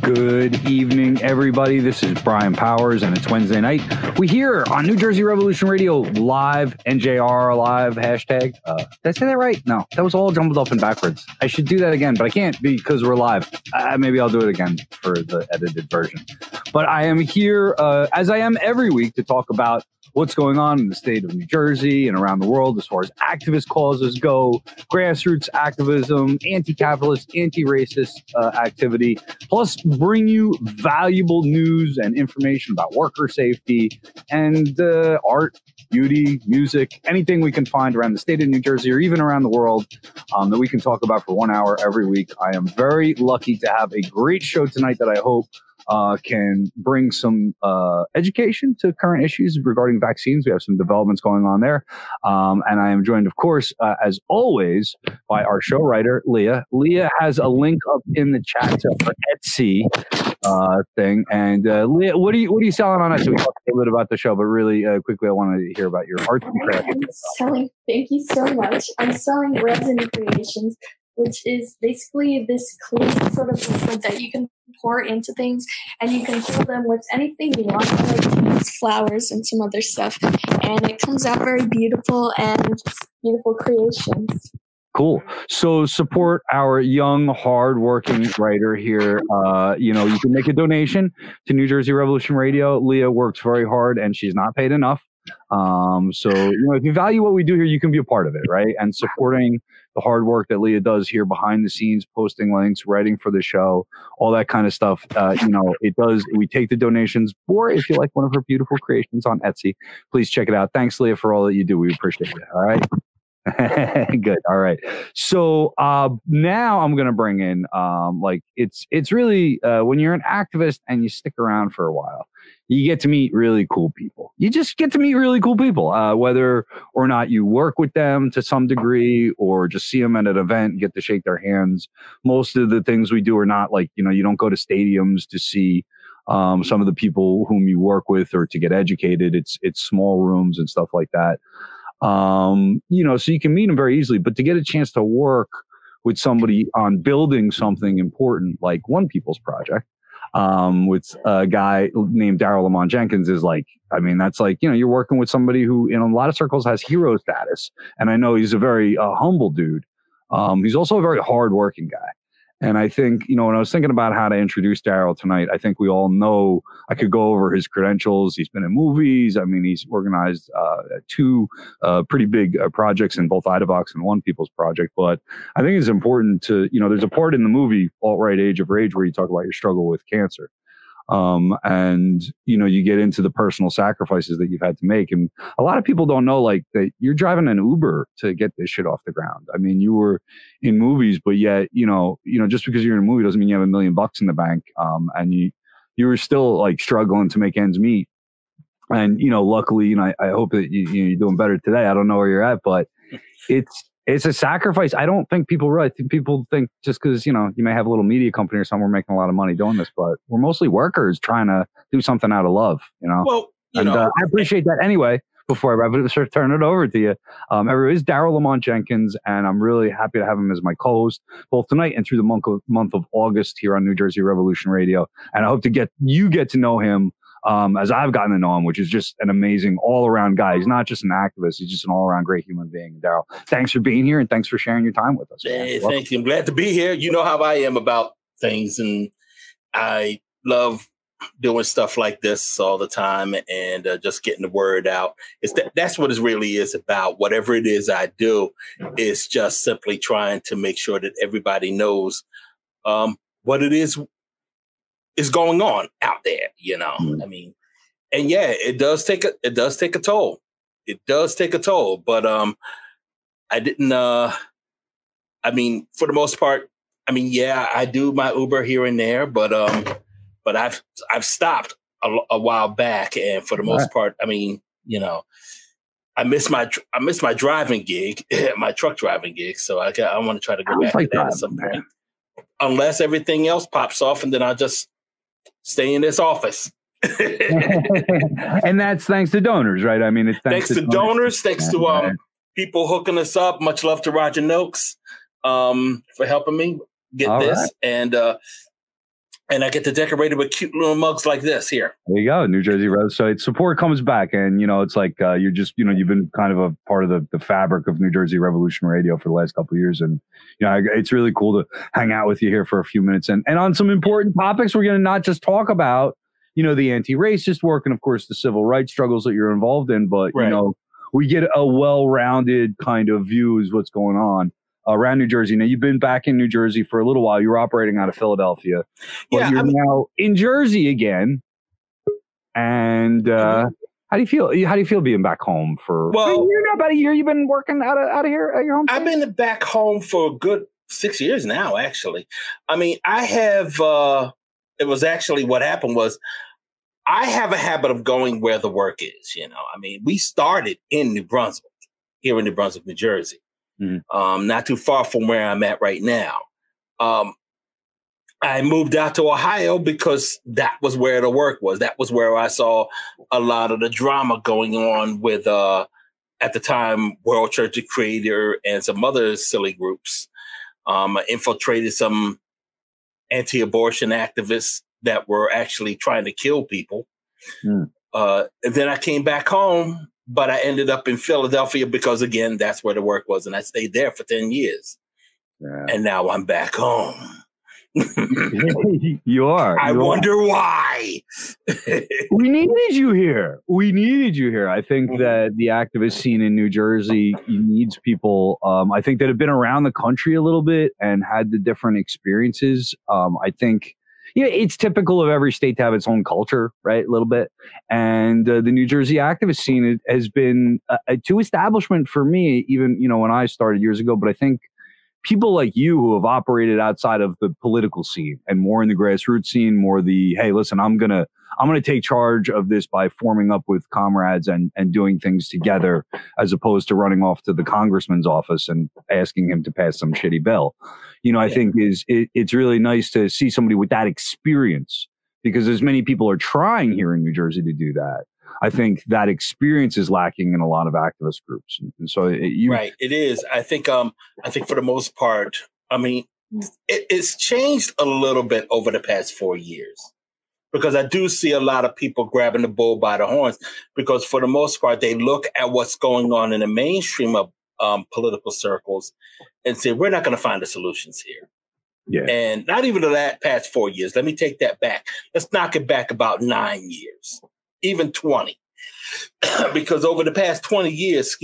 Good evening, everybody. This is Brian Powers, and it's Wednesday night. We here on New Jersey Revolution Radio live, NJR live, hashtag. Did I say that right? No, that was all jumbled up and backwards. I should do that again, but I can't because we're live. Maybe I'll do it again for the edited version. But I am here, as I am every week, to talk about what's going on in the state of New Jersey and around the world as far as activist causes go, grassroots activism, anti-capitalist, anti-racist activity, plus bring you valuable news and information about worker safety and art, beauty, music, anything we can find around the state of New Jersey or even around the world that we can talk about for 1 hour every week. I am very lucky to have a great show tonight that I hope can bring some education to current issues regarding vaccines. We have some developments going on there. And I am joined, of course, as always, by our show writer, Leah. Leah has a link up in the chat to her Etsy thing. And Leah, what are you selling on Etsy? We talked a little bit about the show, but really quickly, I wanted to hear about your arts and crafts. Thank you so much. I'm selling Resin Creations, which is basically this clean sort of liquid that you can pour into things, and you can fill them with anything you want, like flowers and some other stuff. And it comes out very beautiful and just beautiful creations. Cool. So support our young, hardworking writer here. You can make a donation to New Jersey Revolution Radio. Leah works very hard, and she's not paid enough. So if you value what we do here, you can be a part of it, right? And supporting the hard work that Leah does here behind the scenes, posting links, writing for the show, all that kind of stuff. It does. We take the donations, or if you like one of her beautiful creations on Etsy, please check it out. Thanks, Leah, for all that you do. We appreciate it. All right. Good. All right. So now I'm going to bring in it's really when you're an activist and you stick around for a while, you get to meet really cool people. You just get to meet really cool people, whether or not you work with them to some degree or just see them at an event and get to shake their hands. Most of the things we do are not you don't go to stadiums to see some of the people whom you work with or to get educated. It's small rooms and stuff like that. So you can meet them very easily, but to get a chance to work with somebody on building something important like One People's Project, with a guy named Daryl Lamont Jenkins is that's you're working with somebody who in a lot of circles has hero status. And I know he's a very humble dude. He's also a very hardworking guy. And I think, when I was thinking about how to introduce Daryl tonight, I think we all know I could go over his credentials. He's been in movies. I mean, he's organized two pretty big projects in both Idavox and One People's Project. But I think it's important to, there's a part in the movie, Alt-Right Age of Rage, where you talk about your struggle with cancer. And you get into the personal sacrifices that you've had to make. And a lot of people don't know that you're driving an Uber to get this shit off the ground. I mean, you were in movies, but yet, just because you're in a movie doesn't mean you have $1 million in the bank. And you were still struggling to make ends meet. And, luckily, I hope that you're doing better today. I don't know where you're at, but it's a sacrifice. I don't think people realize. People think just because, you may have a little media company or something, we're making a lot of money doing this, but we're mostly workers trying to do something out of love, Well, I appreciate that anyway. Before I wrap it, turn it over to you. Everybody's Daryl Lamont Jenkins, and I'm really happy to have him as my co-host both tonight and through the month of August here on New Jersey Revolution Radio. And I hope to get to know him as I've gotten to know him, which is just an amazing all-around guy. He's not just an activist; he's just an all-around great human being. Daryl, thanks for being here and thanks for sharing your time with us. Hey, thank you. I'm glad to be here. You know how I am about things, and I love doing stuff like this all the time and just getting the word out. That's what it really is about. Whatever it is I do is just simply trying to make sure that everybody knows what it is going on out there, I mean, and yeah, it does take a toll. It does take a toll, but I didn't for the most part, I do my Uber here and there, but I've stopped a while back, and for the most part, I miss my driving gig, my truck driving gig, so I want to try to go back to that at some point. Unless everything else pops off, and then I'll just stay in this office. And that's thanks to donors, right? I mean, it's thanks to donors, thanks to people hooking us up. Much love to Roger Noakes for helping me get this. Right. And And I get to decorate it with cute little mugs like this here. There you go, New Jersey Red. So support comes back, and it's like you're just you've been kind of a part of the fabric of New Jersey Revolution Radio for the last couple of years, and it's really cool to hang out with you here for a few minutes, and on some important topics. We're going to not just talk about the anti-racist work and of course the civil rights struggles that you're involved in, but right. We get a well-rounded kind of view is what's going on around New Jersey. Now, you've been back in New Jersey for a little while. You were operating out of Philadelphia. But you're now in Jersey again. And how do you feel? How do you feel being back home for about a year? You've been working out of here at your home? I've been back home for a good 6 years now, actually. I mean, I have, it was actually what happened was I have a habit of going where the work is, I mean, we started in New Brunswick, here in New Brunswick, New Jersey. Mm-hmm. Not too far from where I'm at right now. I moved out to Ohio because that was where the work was. That was where I saw a lot of the drama going on with, at the time, World Church of Creator and some other silly groups. I infiltrated some anti-abortion activists that were actually trying to kill people. And then I came back home. But I ended up in Philadelphia because, again, that's where the work was. And I stayed there for 10 years. Yeah. And now I'm back home. You are. I wonder why. We needed you here. I think that the activist scene in New Jersey needs people, I think, that have been around the country a little bit and had the different experiences. I think it's typical of every state to have its own culture, right? A little bit. And the New Jersey activist scene has been to establishment for me, even, when I started years ago. But I think people like you who have operated outside of the political scene and more in the grassroots scene, more the, hey, listen, I'm going to take charge of this by forming up with comrades and doing things together, as opposed to running off to the congressman's office and asking him to pass some shitty bill. I think it's really nice to see somebody with that experience, because as many people are trying here in New Jersey to do that, I think that experience is lacking in a lot of activist groups. And so right. It is. I think for the most part, I mean, it's changed a little bit over the past 4 years, because I do see a lot of people grabbing the bull by the horns, because for the most part, they look at what's going on in the mainstream of political circles and say, we're not going to find the solutions here. Yeah. And not even the past 4 years. Let me take that back. Let's knock it back about 9 years, even 20. Because over the past 20 years,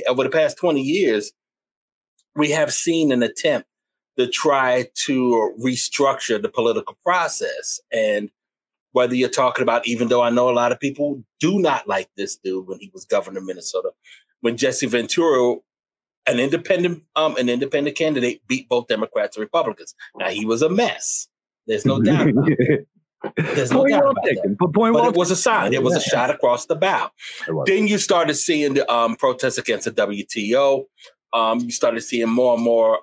we have seen an attempt to try to restructure the political process. And whether you're talking about, even though I know a lot of people do not like this dude when he was governor of Minnesota, when Jesse Ventura, an independent candidate, beat both Democrats and Republicans. Now, he was a mess. There's no doubt about it. There's no doubt about that. But it was a sign. It was a shot across the bow. Then you started seeing the protests against the WTO. You started seeing more and more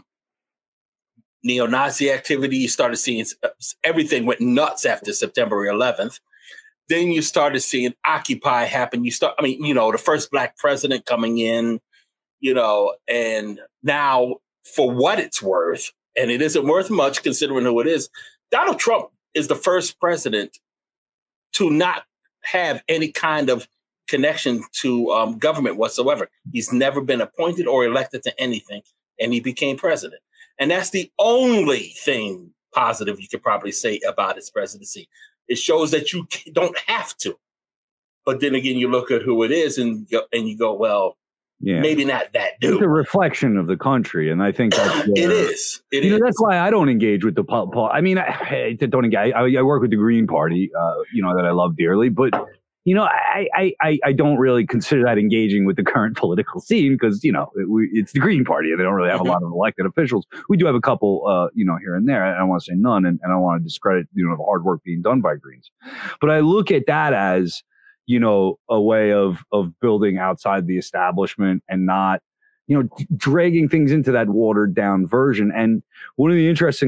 neo-Nazi activity. You started seeing everything went nuts after September 11th. Then you started seeing Occupy happen. The first black president coming in, and now, for what it's worth, and it isn't worth much considering who it is, Donald Trump is the first president to not have any kind of connection to government whatsoever. He's never been appointed or elected to anything, and he became president. And that's the only thing positive you could probably say about his presidency. It shows that you don't have to. But then again, you look at who it is and you go, well, maybe not that dude. It's a reflection of the country, and I think that's it is. It is. That's why I don't engage with the I mean, I don't engage. I work with the Green Party, that I love dearly, but I don't really consider that engaging with the current political scene, because it's the Green Party and they don't really have a lot of elected officials. We do have a couple, here and there. I don't want to say none, and I don't want to discredit the hard work being done by Greens, but I look at that as a way of building outside the establishment and not dragging things into that watered down version. And one of the interesting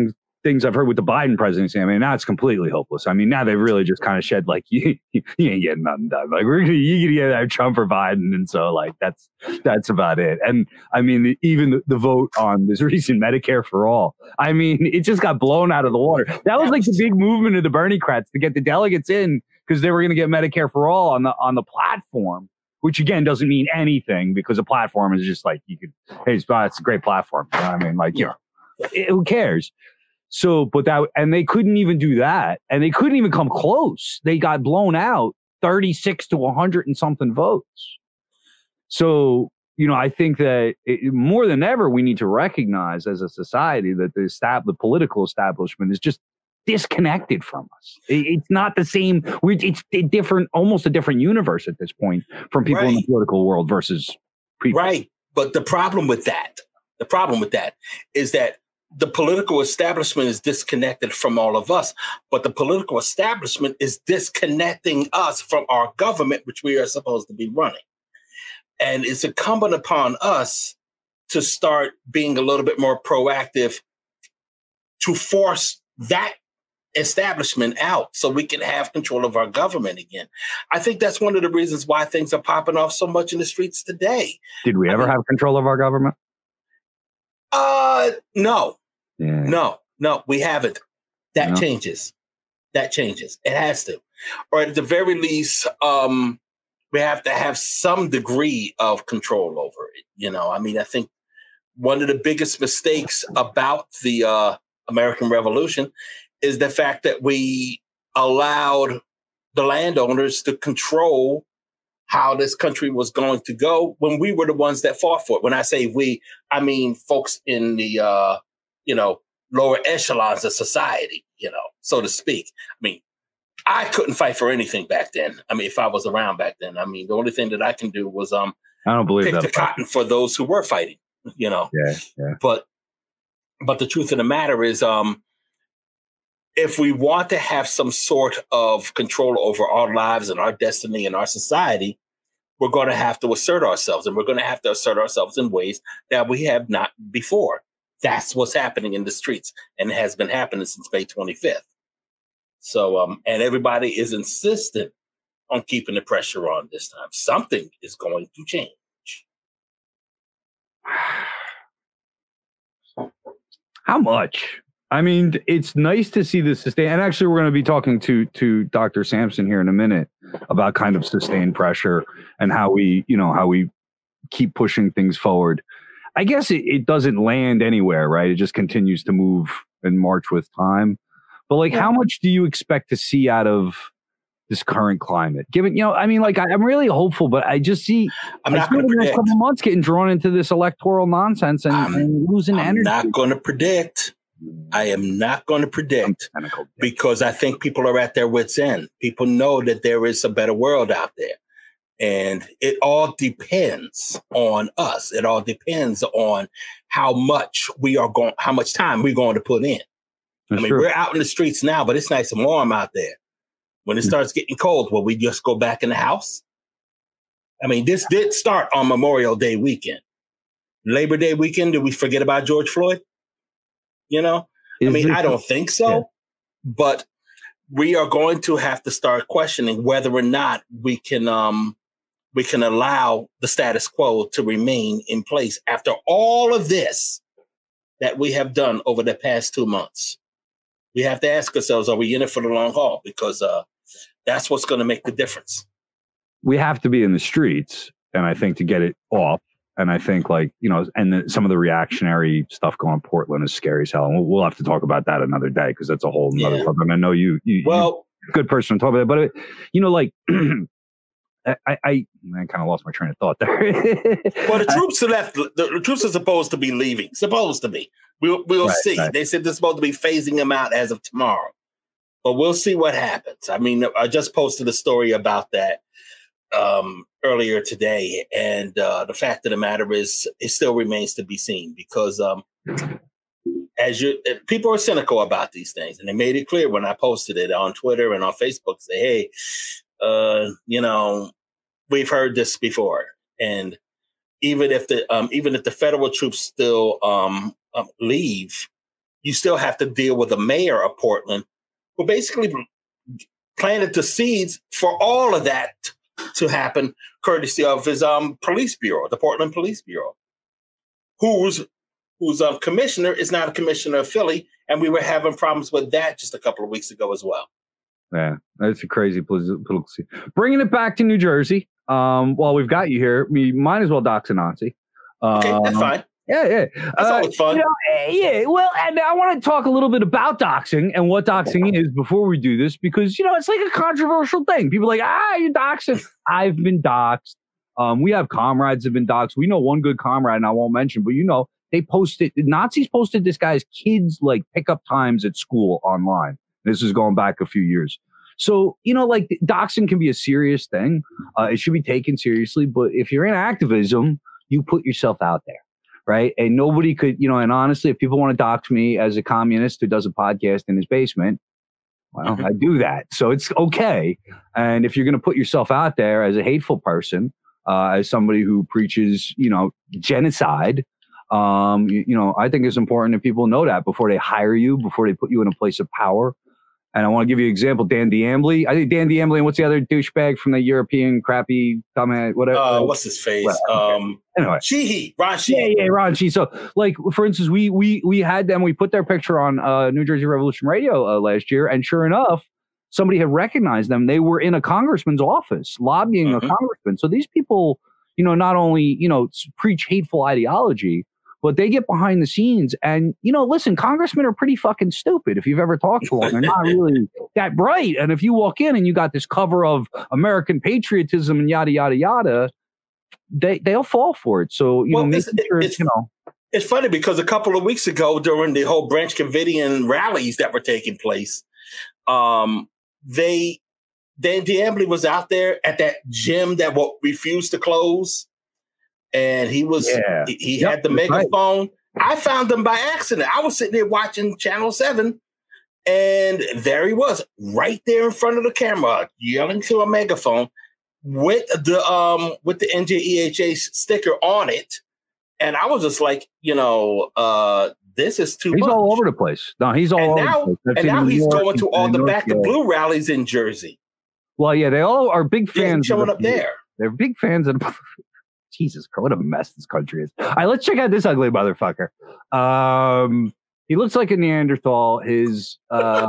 things I've heard with the Biden presidency, I mean, now it's completely hopeless. I mean, now they've really just kind of shed like, you ain't getting nothing done. Like, you can either have Trump or Biden. And so, like, that's about it. And I mean, even the vote on this recent Medicare for all, I mean, it just got blown out of the water. That was like the big movement of the Bernie-crats to get the delegates in because they were going to get Medicare for all on the platform, which again doesn't mean anything because a platform is just like, you could, hey, it's a great platform. You know what I mean? Like, you know, who cares? So, but and they couldn't even do that. And they couldn't even come close. They got blown out 36 to 100 and something votes. So, you know, I think that more than ever, we need to recognize as a society that the political establishment is just disconnected from us. It's not the same. It's different, almost a different universe at this point from people in the political world versus people. Right. But the problem with that is that the political establishment is disconnected from all of us, but the political establishment is disconnecting us from our government, which we are supposed to be running. And it's incumbent upon us to start being a little bit more proactive to force that establishment out so we can have control of our government again. I think that's one of the reasons why things are popping off so much in the streets today. Did we ever have control of our government? No. Yeah. No, we haven't. That changes. It has to. Or at the very least, we have to have some degree of control over it. You know, I mean, I think one of the biggest mistakes about the American Revolution is the fact that we allowed the landowners to control how this country was going to go when we were the ones that fought for it. When I say we, I mean folks in the, lower echelons of society, so to speak. I mean, I couldn't fight for anything back then. I mean, if I was around back then, I mean, the only thing that I can do was I don't believe pick that the cotton for those who were fighting, Yeah. But the truth of the matter is, if we want to have some sort of control over our lives and our destiny and our society, we're going to have to assert ourselves, and we're going to have to assert ourselves in ways that we have not before. That's what's happening in the streets, and it has been happening since May 25th. So, and everybody is insistent on keeping the pressure on this time. Something is going to change. How much? I mean, it's nice to see this sustain. And actually, we're going to be talking to Dr. Sampson here in a minute about kind of sustained pressure and how we keep pushing things forward. I guess it doesn't land anywhere, right? It just continues to move and march with time. But how much do you expect to see out of this current climate? Given, I'm really hopeful, but I just see I'm not going to predict. A couple months getting drawn into this electoral nonsense and losing energy. I'm not going to predict. I am not going to predict because I think people are at their wits' end. People know that there is a better world out there. And it all depends on us. It all depends on how much time we're going to put in. We're out in the streets now, but it's nice and warm out there. When it starts getting cold, will we just go back in the house? I mean, this did start on Memorial Day weekend. Labor Day weekend, did we forget about George Floyd? I don't think so, but we are going to have to start questioning whether or not we can allow the status quo to remain in place after all of this that we have done over the past 2 months. We have to ask ourselves, are we in it for the long haul? Because that's what's going to make the difference. We have to be in the streets, and I think to get it off. And I think some of the reactionary stuff going on in Portland is scary as hell. And we'll have to talk about that another day because that's a whole nother problem. I know you're a good person to talk about it, but I kind of lost my train of thought there. Well, the troops are left. The troops are supposed to be leaving. Supposed to be. We'll see. Right. They said they're supposed to be phasing them out as of tomorrow, but we'll see what happens. I mean, I just posted a story about that earlier today, and the fact of the matter is, it still remains to be seen because people are cynical about these things, and they made it clear when I posted it on Twitter and on Facebook. Say, hey, we've heard this before, and even if the federal troops still leave, you still have to deal with the mayor of Portland, who basically planted the seeds for all of that to happen, courtesy of his police bureau, the Portland Police Bureau, whose commissioner is not a commissioner of Philly, and we were having problems with that just a couple of weeks ago as well. Yeah, that's a crazy political scene. Bringing it back to New Jersey, while we've got you here, we might as well dox a Nazi. Okay, that's fine. Yeah. That's always fun. Yeah, well, and I want to talk a little bit about doxing and what doxing is before we do this, because, it's like a controversial thing. People are like, you're doxing. I've been doxed. We have comrades that have been doxed. We know one good comrade, and I won't mention, but Nazis posted this guy's kids' like pickup times at school online. This is going back a few years. So, like doxing can be a serious thing. It should be taken seriously. But if you're in activism, you put yourself out there, right? And nobody could, and honestly, if people want to dox me as a communist who does a podcast in his basement, well, I do that. So it's okay. And if you're going to put yourself out there as a hateful person, as somebody who preaches, genocide, I think it's important that people know that before they hire you, before they put you in a place of power. And I want to give you an example. Dan D'Ambly. I think Dan D'Ambly, and what's the other douchebag from the European crappy comment? Whatever. What's his face? Anyway, Sheehy, Ron Sheehy. Yeah, Ron Sheehy. So, like, for instance, we had them. We put their picture on New Jersey Revolution Radio last year, and sure enough, somebody had recognized them. They were in a congressman's office lobbying a congressman. So these people, not only preach hateful ideology, but they get behind the scenes. And, listen, congressmen are pretty fucking stupid. If you've ever talked to them, they're not really that bright. And if you walk in and you got this cover of American patriotism and yada, yada, yada, they'll fall for it. So, it's funny because a couple of weeks ago during the whole Branch Covidian rallies that were taking place, Dan D'Ambly was out there at that gym that refused to close. And he was, he had the megaphone. Right. I found him by accident. I was sitting there watching Channel 7, and there he was, right there in front of the camera, yelling to a megaphone with the NJEHA sticker on it. And I was just like, this is too much. He's all over the place. No, he's all over the place. And now he's going to all the Back the Blue rallies in Jersey. Well, yeah, they all are big fans. Showing up there. They're big fans of Jesus Christ, what a mess this country is. All right, let's check out this ugly motherfucker. He looks like a Neanderthal. His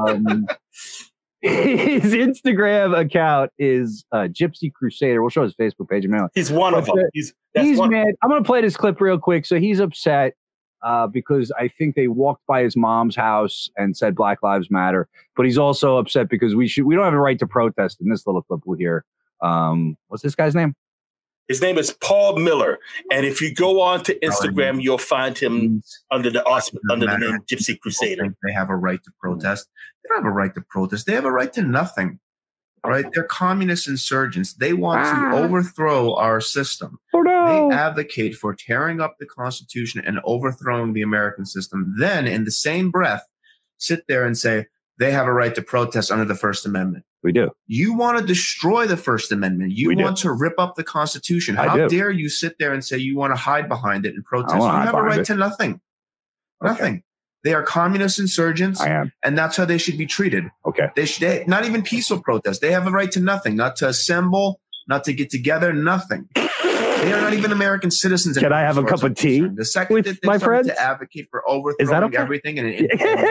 Instagram account is Gypsy Crusader. We'll show his Facebook page in a minute. He's one of them. He's mad. I'm going to play this clip real quick. So he's upset because I think they walked by his mom's house and said Black Lives Matter. But he's also upset because we don't have a right to protest in this little clip we'll hear. What's this guy's name? His name is Paul Miller, and if you go on to Instagram, you'll find him under the name Gypsy Crusader. They have a right to protest. They don't have a right to protest. They have a right to nothing. Right? They're communist insurgents. They want to overthrow our system. Oh, no. They advocate for tearing up the Constitution and overthrowing the American system. Then, in the same breath, sit there and say they have a right to protest under the First Amendment. We do. You want to destroy the First Amendment. You want to rip up the Constitution. How dare you sit there and say you want to hide behind it and protest? You have a right to nothing. Okay. Nothing. They are communist insurgents, and that's how they should be treated. Okay. They not even peaceful protest. They have a right to nothing, not to assemble, not to get together, nothing. They are not even American citizens. Can I have a cup of tea the second with that they my friends to advocate for overthrowing everything? And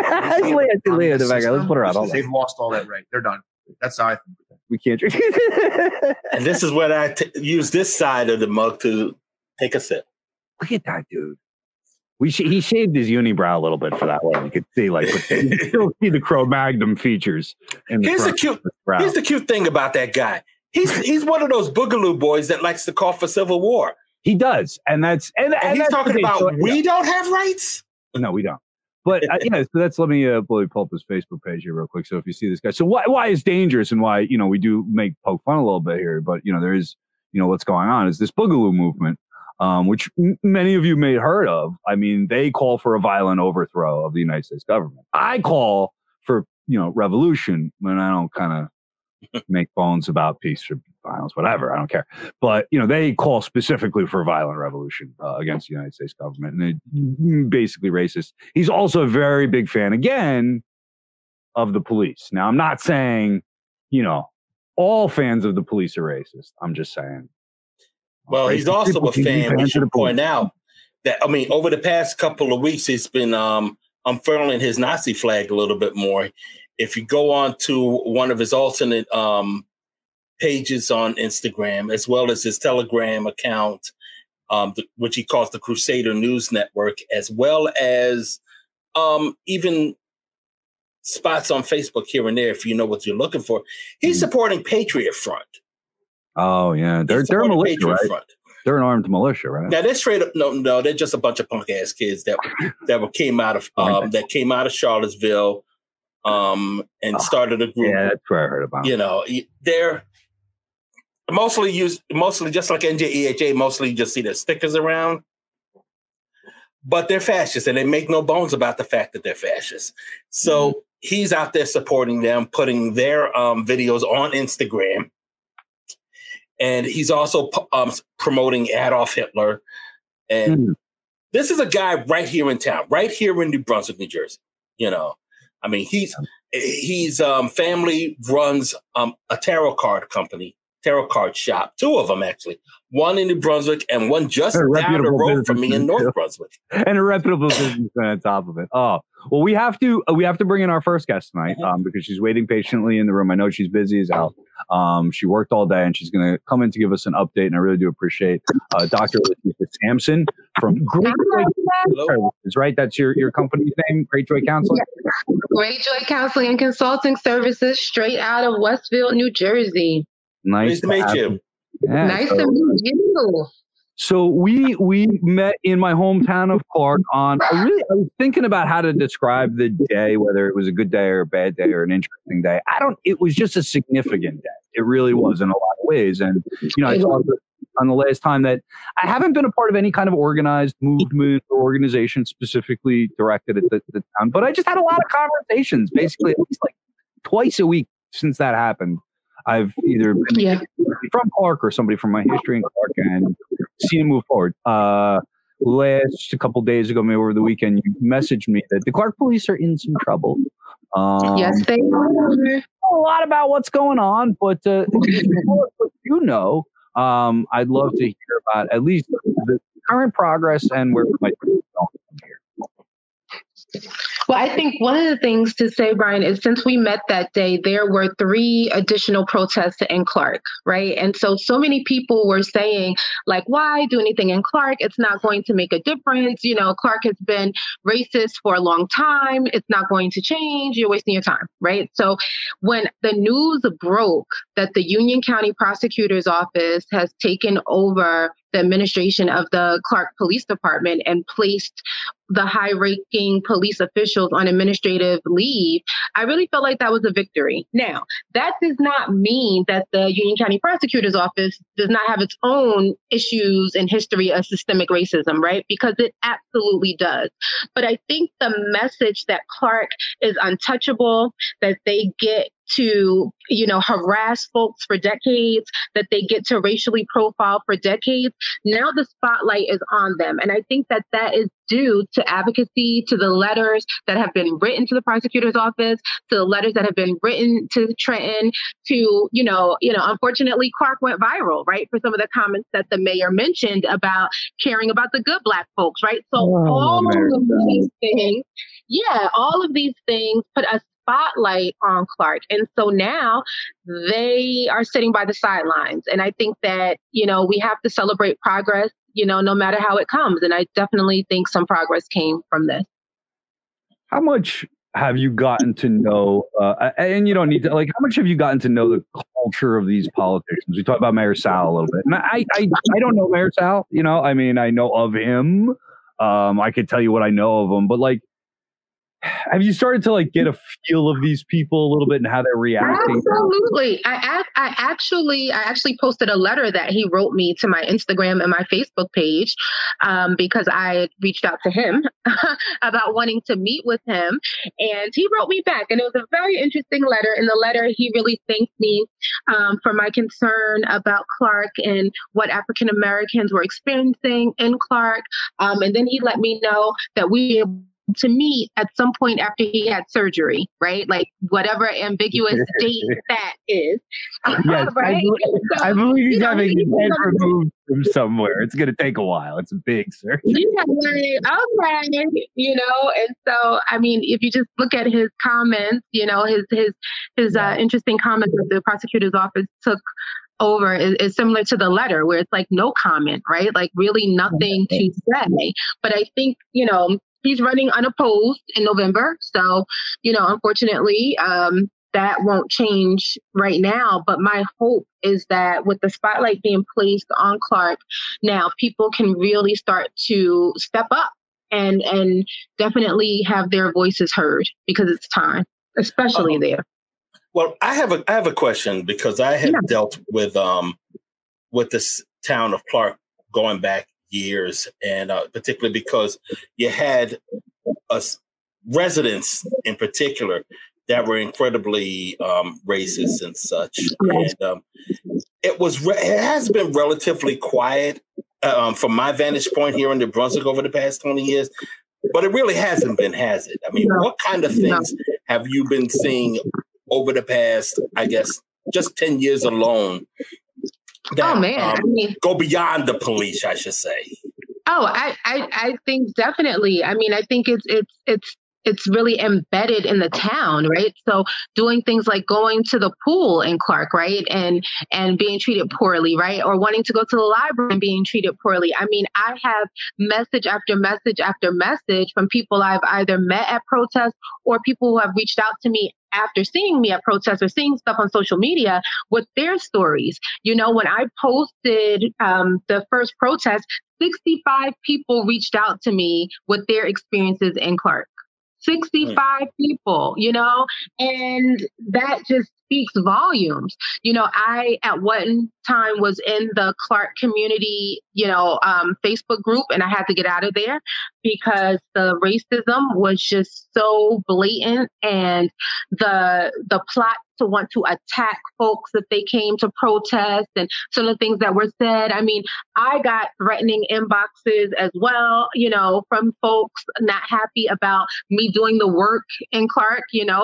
let's put her out. They've lost all that right. They're done. That's how I think. We can't drink. And this is when I use this side of the mug to take a sip. Look at that dude. He shaved his unibrow a little bit for that one. You could see, you can still see the Cro-Magnon features. Here's the cute thing about that guy. He's one of those boogaloo boys that likes to call for civil war. He does, and he's talking about we don't have rights. No, we don't. But so that's let me pull up his Facebook page here real quick. So if you see this guy, so why it's dangerous and why we do poke fun a little bit here, but there is what's going on is this boogaloo movement, which many of you may have heard of. I mean, they call for a violent overthrow of the United States government. I call for revolution, and I don't kind of make bones about peace or violence, whatever. I don't care. But, they call specifically for a violent revolution against the United States government. And they're basically racist. He's also a very big fan, again, of the police. Now, I'm not saying, all fans of the police are racist. I'm just saying. Well, he's also a fan. We should point out that, over the past couple of weeks, he's been unfurling his Nazi flag a little bit more. If you go on to one of his alternate pages on Instagram, as well as his Telegram account, which he calls the Crusader News Network, as well as even spots on Facebook here and there, if you know what you're looking for, he's supporting Patriot Front. Oh, yeah. They're a militia, right? Front. They're an armed militia, right? Now, they're straight up. No, they're just a bunch of punk ass kids that came out of Charlottesville. And started a group. Yeah, that's where I heard about. They're mostly just like NJEHA. Mostly, you just see their stickers around, but they're fascists, and they make no bones about the fact that they're fascists. So he's out there supporting them, putting their videos on Instagram, and he's also promoting Adolf Hitler. And this is a guy right here in town, right here in New Brunswick, New Jersey. He's family runs a tarot card company, tarot card shop, two of them actually, one in New Brunswick and one just down the road from me in North Brunswick, and a reputable businessman on top of it. Oh, well, we have to bring in our first guest tonight because she's waiting patiently in the room. I know she's busy as hell. She worked all day and she's going to come in to give us an update. And I really do appreciate Dr. Leticia Sampson from Great Joy Services, right? That's your company's name, Great Joy Counseling? Yeah. Great Joy Counseling and Consulting Services, straight out of Westfield, New Jersey. Nice to meet you. Yeah, nice to meet you. So we met in my hometown of Clark on, I was thinking about how to describe the day, whether it was a good day or a bad day or an interesting day. It was just a significant day. It really was in a lot of ways. And, I talked on the last time that I haven't been a part of any kind of organized movement or organization specifically directed at the town, but I just had a lot of conversations, basically at least like twice a week since that happened. I've either been from Clark or somebody from my history in Clark and seen it move forward. Last a couple days ago, maybe over the weekend, you messaged me that the Clark police are in some trouble. Yes, they are. A lot about what's going on, but I'd love to hear about at least the current progress and where we might be going from here. Well, I think one of the things to say, Brian, is since we met that day, there were 3 additional protests in Clark, right? And so many people were saying, like, why do anything in Clark? It's not going to make a difference. Clark has been racist for a long time. It's not going to change. You're wasting your time, right? So when the news broke that the Union County Prosecutor's Office has taken over the administration of the Clark Police Department and placed the high-ranking police officials on administrative leave, I really felt like that was a victory. Now, that does not mean that the Union County Prosecutor's Office does not have its own issues and history of systemic racism, right? Because it absolutely does. But I think the message that Clark is untouchable, that they get to, harass folks for decades, that they get to racially profile for decades. Now the spotlight is on them. And I think that is due to advocacy, to the letters that have been written to the prosecutor's office, to the letters that have been written to Trenton, to, unfortunately, Clark went viral, right? For some of the comments that the mayor mentioned about caring about the good Black folks, right? So all of these things put a spotlight on Clark. And so now they are sitting by the sidelines. And I think that, we have to celebrate progress, no matter how it comes. And I definitely think some progress came from this. How much have you gotten to know, and you don't need to, how much have you gotten to know the culture of these politicians? We talked about Mayor Sal a little bit. And I don't know Mayor Sal, I know of him. I could tell you what I know of him, but have you started to like get a feel of these people a little bit and how they're reacting? Absolutely. I actually posted a letter that he wrote me to my Instagram and my Facebook page because I reached out to him about wanting to meet with him, and he wrote me back, and it was a very interesting letter. In the letter, he really thanked me for my concern about Clark and what African Americans were experiencing in Clark, and then he let me know that we were able to meet at some point after he had surgery, right? Like whatever ambiguous date that is. Yes, right? I believe he's having his head removed from somewhere. It's going to take a while. It's a big surgery. Yeah, like, okay, and so, I mean, if you just look at his comments, his interesting comments that the prosecutor's office took over is similar to the letter, where it's like no comment, right? Like really nothing to say. But I think, he's running unopposed in November. So, unfortunately, that won't change right now. But my hope is that with the spotlight being placed on Clark, now people can really start to step up and definitely have their voices heard, because it's time, especially there. Well, I have a question, because I have dealt with this town of Clark going back years, and particularly because you had residents in particular that were incredibly racist and such. And it has been relatively quiet from my vantage point here in New Brunswick over the past 20 years, but it really hasn't been, has it? I mean, what kind of things have you been seeing over the past, I guess, just 10 years alone that go beyond the police, I should say? I think definitely. I mean, I think it's really embedded in the town, right? So doing things like going to the pool in Clark, right? And being treated poorly, right? Or wanting to go to the library and being treated poorly. I mean, I have message after message after message from people I've either met at protests or people who have reached out to me after seeing me at protests or seeing stuff on social media with their stories. When I posted the first protest, 65 people reached out to me with their experiences in Clark. 65 people, and that just speaks volumes. I at one time was in the Clark community, Facebook group, and I had to get out of there because the racism was just so blatant, and the plot to want to attack folks if they came to protest and some of the things that were said. I mean, I got threatening inboxes as well, from folks not happy about me doing the work in Clark,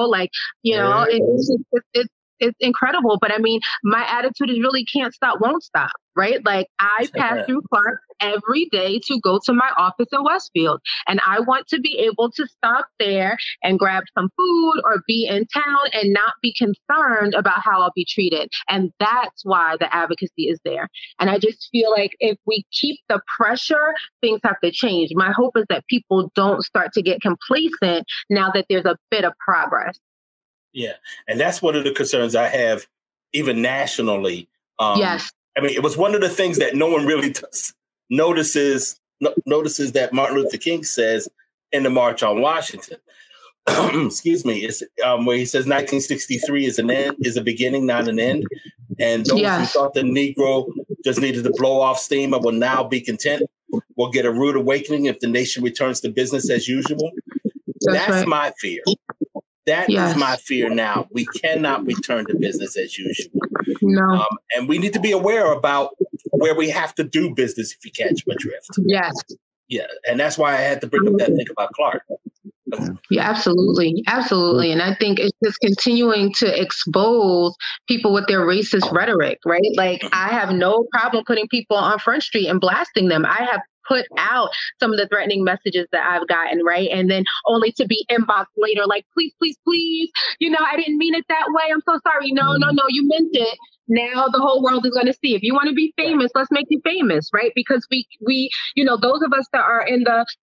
it's incredible. But I mean, my attitude is really can't stop, won't stop, right? Like I pass through Clark every day to go to my office in Westfield, and I want to be able to stop there and grab some food or be in town and not be concerned about how I'll be treated. And that's why the advocacy is there. And I just feel like if we keep the pressure, things have to change. My hope is that people don't start to get complacent now that there's a bit of progress. Yeah. And that's one of the concerns I have, even nationally. Yes. I mean, it was one of the things that no one really notices that Martin Luther King says in the March on Washington. Excuse me. It's where he says 1963 is a beginning, not an end. And those who thought the Negro just needed to blow off steam and will now be content will get a rude awakening if the nation returns to business as usual. That's right. My fear. That is my fear now. We cannot return to business as usual. No. And we need to be aware about where we have to do business, if you catch my drift. Yes. Yeah. And that's why I had to bring up that thing about Clark. Yeah, absolutely. Absolutely. And I think it's just continuing to expose people with their racist rhetoric, right? Like I have no problem putting people on Front Street and blasting them. I have put out some of the threatening messages that I've gotten, right? And then only to be inboxed later, like, please, please, please, I didn't mean it that way. I'm so sorry. No, you meant it. Now the whole world is going to see. If you want to be famous, let's make you famous, right? Because we, those of us that are in the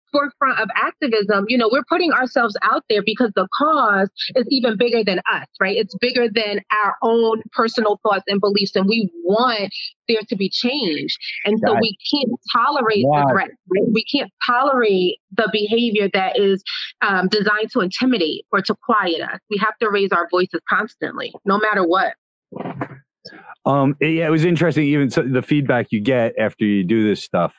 forefront of activism, you know, we're putting ourselves out there because the cause is even bigger than us, right? It's bigger than our own personal thoughts and beliefs, and we want there to be change. And so we can't tolerate the threat. Right? We can't tolerate the behavior that is designed to intimidate or to quiet us. We have to raise our voices constantly, no matter what. It was interesting, even the feedback you get after you do this stuff.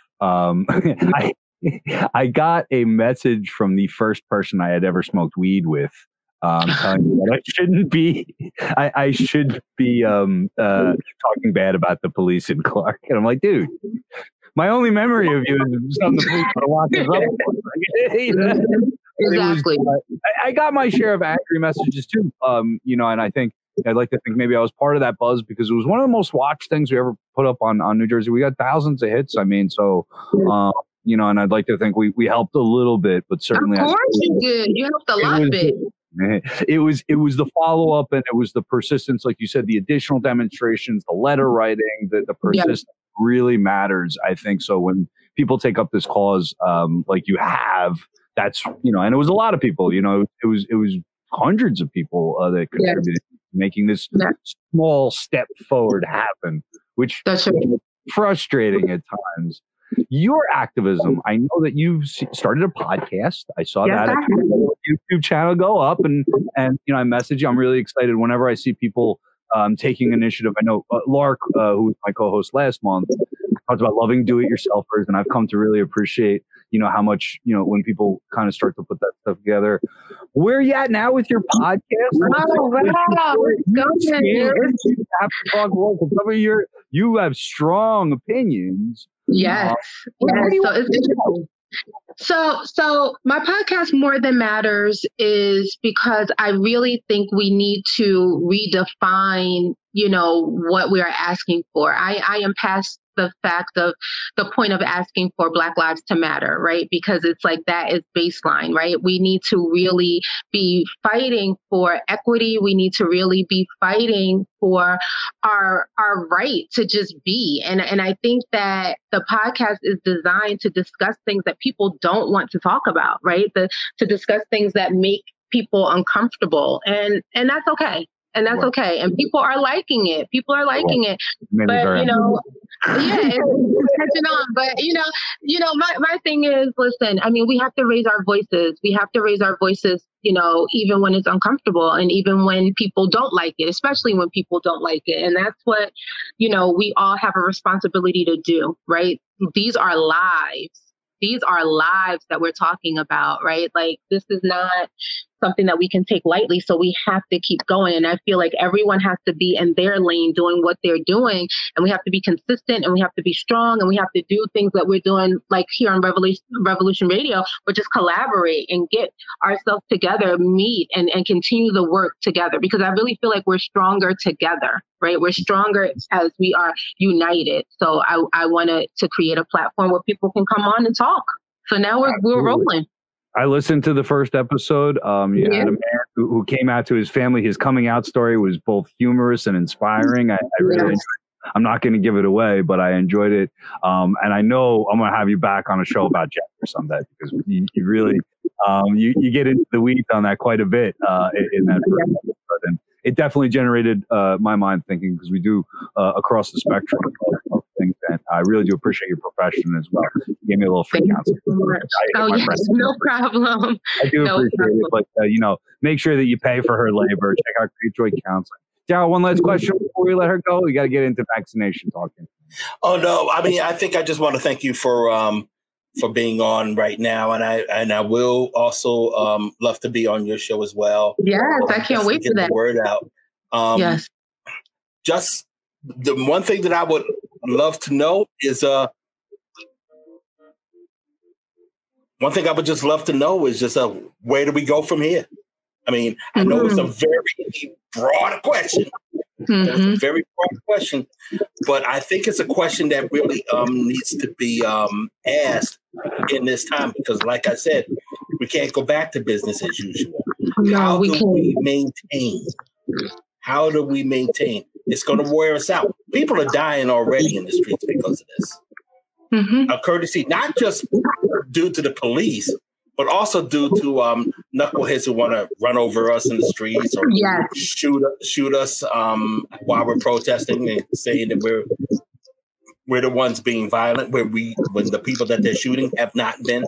I got a message from the first person I had ever smoked weed with, telling me that I should be talking bad about the police in Clark. And I'm like, dude, my only memory of you is something the police are locking us up. Exactly. I got my share of angry messages too. You know, and I'd like to think maybe I was part of that buzz because it was one of the most watched things we ever put up on New Jersey. We got thousands of hits. I mean, so, you know, and I'd like to think we helped a little bit, but certainly. Of course you did. You helped a lot bit. It was the follow-up and it was the persistence, like you said, the additional demonstrations, the letter writing, the persistence really matters, I think. So when people take up this cause, like you have, that's, you know, and it was a lot of people, you know, it was hundreds of people that contributed to making this small step forward happen, which is frustrating at times. Your activism, I know that you've started a podcast. I saw that at your YouTube channel go up, and you know, I message you. I'm really excited whenever I see people taking initiative. I know Lark, who was my co-host last month, talked about loving do-it-yourselfers, and I've come to really appreciate, you know, how much, you know, when people kind of start to put that stuff together. Where are you at now with your podcast? You have strong opinions. Yes. So my podcast, More Than Matters, is because I really think we need to redefine, you know, what we are asking for. I am past the fact of the point of asking for Black Lives to Matter, right? Because it's like that is baseline, right? We need to really be fighting for equity. We need to really be fighting for our right to just be. And I think that the podcast is designed to discuss things that people don't want to talk about, right? To discuss things that make people uncomfortable. And that's okay. And that's okay. And people are liking it. But, you know, it's catching on. But, you know, my thing is, listen, I mean, we have to raise our voices. We have to raise our voices, you know, even when it's uncomfortable and even when people don't like it, especially when people don't like it. And that's what, you know, we all have a responsibility to do, right? These are lives. These are lives that we're talking about, right? Like, this is not something that we can take lightly. So we have to keep going. And I feel like everyone has to be in their lane doing what they're doing. And we have to be consistent and we have to be strong and we have to do things that we're doing, like here on Revolution Radio, but just collaborate and get ourselves together, meet and continue the work together. Because I really feel like we're stronger together, right? We're stronger as we are united. So I wanted to create a platform where people can come on and talk. So now we're rolling. I listened to the first episode. You had a man who came out to his family. His coming out story was both humorous and inspiring. I really enjoyed it. I'm not going to give it away, but I enjoyed it. And I know I'm going to have you back on a show about gender someday because you really you get into the weeds on that quite a bit in that first episode. And it definitely generated my mind thinking because we do across the spectrum of things. And I really do appreciate your profession as well. You gave me a little free counseling. No problem. I do appreciate it, but you know, make sure that you pay for her labor. Check out Great Joy Counseling. Daryl, one last question before we let her go. We got to get into vaccination talking. Oh no, I mean, I think I just want to thank you for being on right now, and I will also love to be on your show as well. Yes, I can't wait for that. The word out. Yes. Just the one thing that I would love to know is one thing I would just love to know is just where do we go from here? I mean, I know it's a very broad question. It's a very broad question, but I think it's a question that really needs to be asked in this time because, like I said, we can't go back to business as usual. How do we maintain? How do we maintain? It's going to wear us out. People are dying already in the streets because of this. a courtesy, not just due to the police, but also due to knuckleheads who want to run over us in the streets or shoot us while we're protesting and saying that we're the ones being violent, when the people that they're shooting have not been.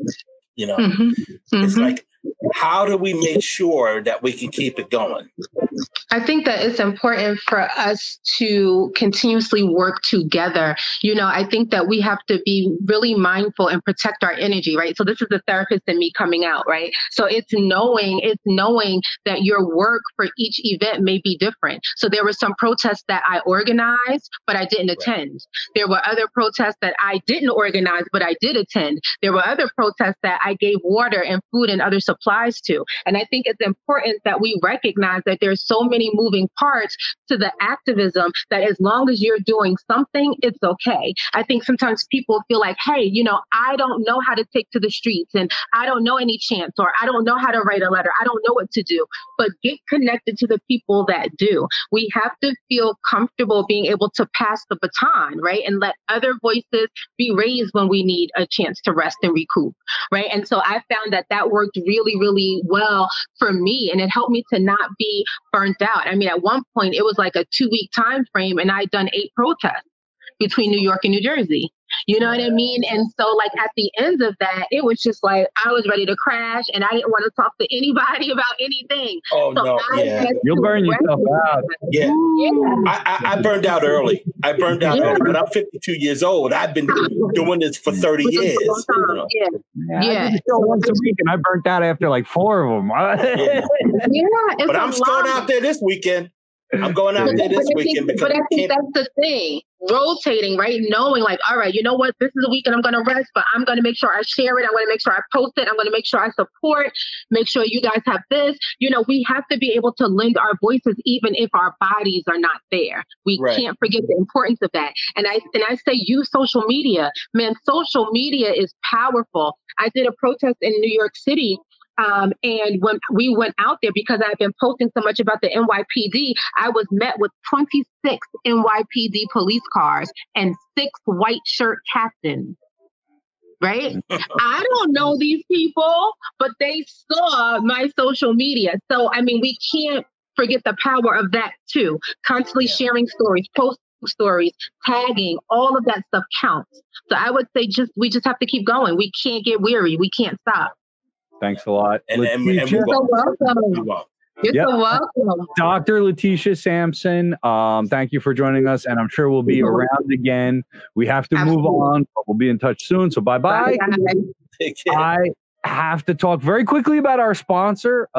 It's like, how do we make sure that we can keep it going? I think that it's important for us to continuously work together. I think that we have to be really mindful and protect our energy, right? So this is the therapist in me coming out, right? So it's knowing that your work for each event may be different. So there were some protests that I organized, but I didn't attend. There were other protests that I didn't organize, but I did attend. There were other protests that I gave water and food and other supplies to. And I think it's important that we recognize that there's so many moving parts to the activism that as long as you're doing something, it's okay. I think sometimes people feel like, hey, I don't know how to take to the streets and I don't know any chants, or I don't know how to write a letter. I don't know what to do. But get connected to the people that do. We have to feel comfortable being able to pass the baton, right? And let other voices be raised when we need a chance to rest and recoup, right? And so I found that worked really, really well for me. And it helped me to not be burnt out. I mean, at one point, it was like a 2-week time frame, and I'd done 8 protests between New York and New Jersey. You know what I mean? And so like at the end of that, it was just like I was ready to crash and I didn't want to talk to anybody about anything. Oh, so no. You'll burn yourself out. Yeah. I burned out early. Early, but I'm 52 years old. I've been doing this for 30 years. I did the show once a week and I burnt out after like 4 of them. But I'm going out there this weekend. I'm going out there this weekend. But I think that's the thing. Rotating, right? Knowing like, all right, you know what? This is a weekend I'm going to rest, but I'm going to make sure I share it. I'm going to make sure I post it. I'm going to make sure I support, make sure you guys have this. We have to be able to lend our voices even if our bodies are not there. We can't forget the importance of that. And I say use social media. Man, social media is powerful. I did a protest in New York City. And when we went out there, because I've been posting so much about the NYPD, I was met with 26 NYPD police cars and 6 white shirt captains. Right? I don't know these people, but they saw my social media. So, I mean, we can't forget the power of that too. Constantly sharing stories, posting stories, tagging, all of that stuff counts. So I would say we just have to keep going. We can't get weary. We can't stop. Thanks a lot. And you're so welcome. You're so welcome. Dr. Letitia Sampson, thank you for joining us. And I'm sure we'll be around again. We have to move on, but we'll be in touch soon. So bye-bye. Take care. I have to talk very quickly about our sponsor,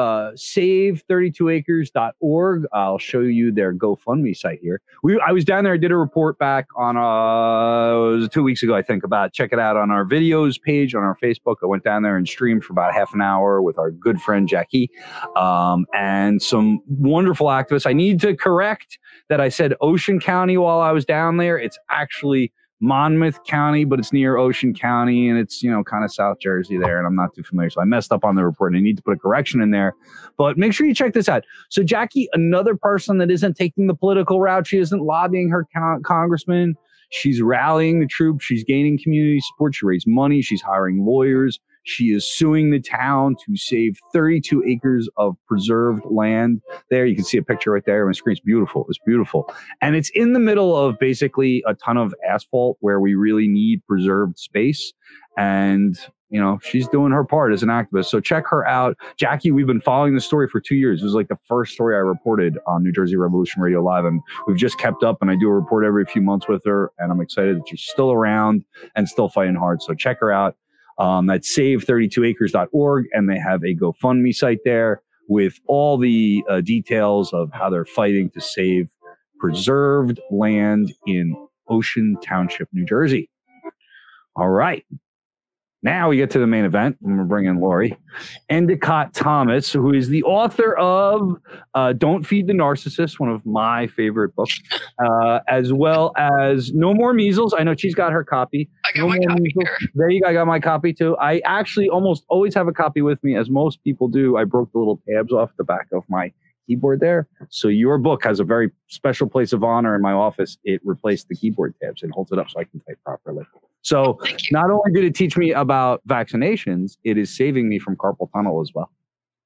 save32acres.org. I'll show you their GoFundMe site here. I was down there. I did a report back on it was 2 weeks ago, I think, about check it out on our videos page on our Facebook. I went down there and streamed for about half an hour with our good friend Jackie and some wonderful activists. I need to correct that I said Ocean County while I was down there. It's actually Monmouth County, but it's near Ocean County and it's, kind of South Jersey there. And I'm not too familiar. So I messed up on the report and I need to put a correction in there, but make sure you check this out. So Jackie, another person that isn't taking the political route, she isn't lobbying her congressman. She's rallying the troops. She's gaining community support. She raised money. She's hiring lawyers. She is suing the town to save 32 acres of preserved land. There, you can see a picture right there on the screen. It's beautiful. It's beautiful. And it's in the middle of basically a ton of asphalt where we really need preserved space. And, she's doing her part as an activist. So check her out. Jackie, we've been following this story for 2 years. It was like the first story I reported on New Jersey Revolution Radio Live. And we've just kept up and I do a report every few months with her. And I'm excited that she's still around and still fighting hard. So check her out. That's save32acres.org, and they have a GoFundMe site there with all the details of how they're fighting to save preserved land in Ocean Township, New Jersey. All right. Now we get to the main event. I'm going to bring in Lori Endicott Thomas, who is the author of Don't Feed the Narcissist, one of my favorite books, as well as No More Measles. I know she's got her copy. I got my copy here. There you go. I got my copy too. I actually almost always have a copy with me, as most people do. I broke the little tabs off the back of my keyboard there. So your book has a very special place of honor in my office. It replaced the keyboard tabs and holds it up so I can type properly. So not only did it teach me about vaccinations, it is saving me from carpal tunnel as well.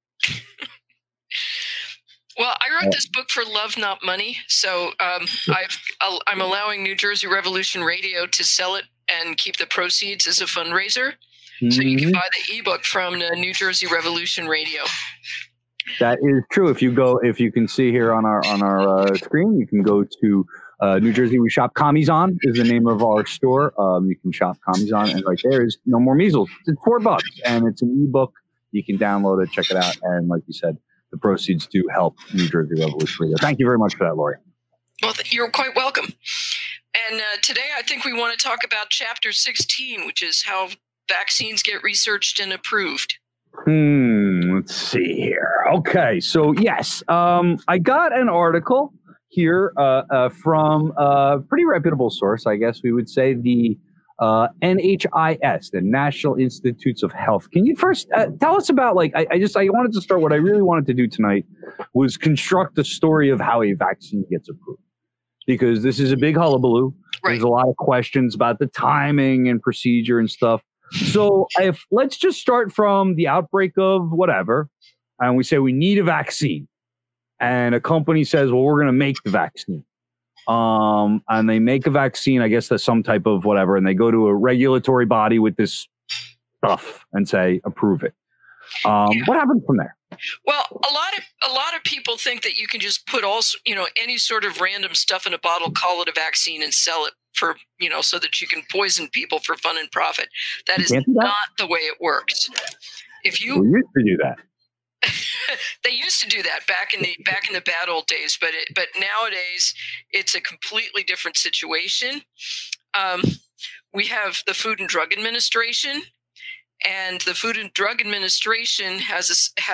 Well, I wrote this book for love, not money. So I'm allowing New Jersey Revolution Radio to sell it and keep the proceeds as a fundraiser. So you can buy the ebook from the New Jersey Revolution Radio. That is true. If you can see here on our screen, you can go to New Jersey. We shop Commizon is the name of our store. You can shop Commizon, and right there is No More Measles. It's $4, and it's an ebook. You can download it, check it out, and like you said, the proceeds do help New Jersey Revolution Radio. Thank you very much for that, Lori. Well, you're quite welcome. And today, I think we want to talk about Chapter 16, which is how vaccines get researched and approved. Let's see here. Okay, so yes, I got an article here from a pretty reputable source, I guess we would say, the NHIS, the National Institutes of Health. Can you first tell us about, like, I wanted to start, what I really wanted to do tonight was construct the story of how a vaccine gets approved. Because this is a big hullabaloo. Right. There's a lot of questions about the timing and procedure and stuff. So let's just start from the outbreak of whatever, and we say we need a vaccine. And a company says, well, we're going to make the vaccine. And they make a vaccine, I guess that's some type of whatever, and they go to a regulatory body with this stuff and say, approve it. What happens from there? Well, a lot of people think that you can just put any sort of random stuff in a bottle, call it a vaccine, and sell it for, so that you can poison people for fun and profit. That is not the way it works. If you used to do that. They used to do that back in the bad old days, but nowadays it's a completely different situation. We have the Food and Drug Administration, and the Food and Drug Administration has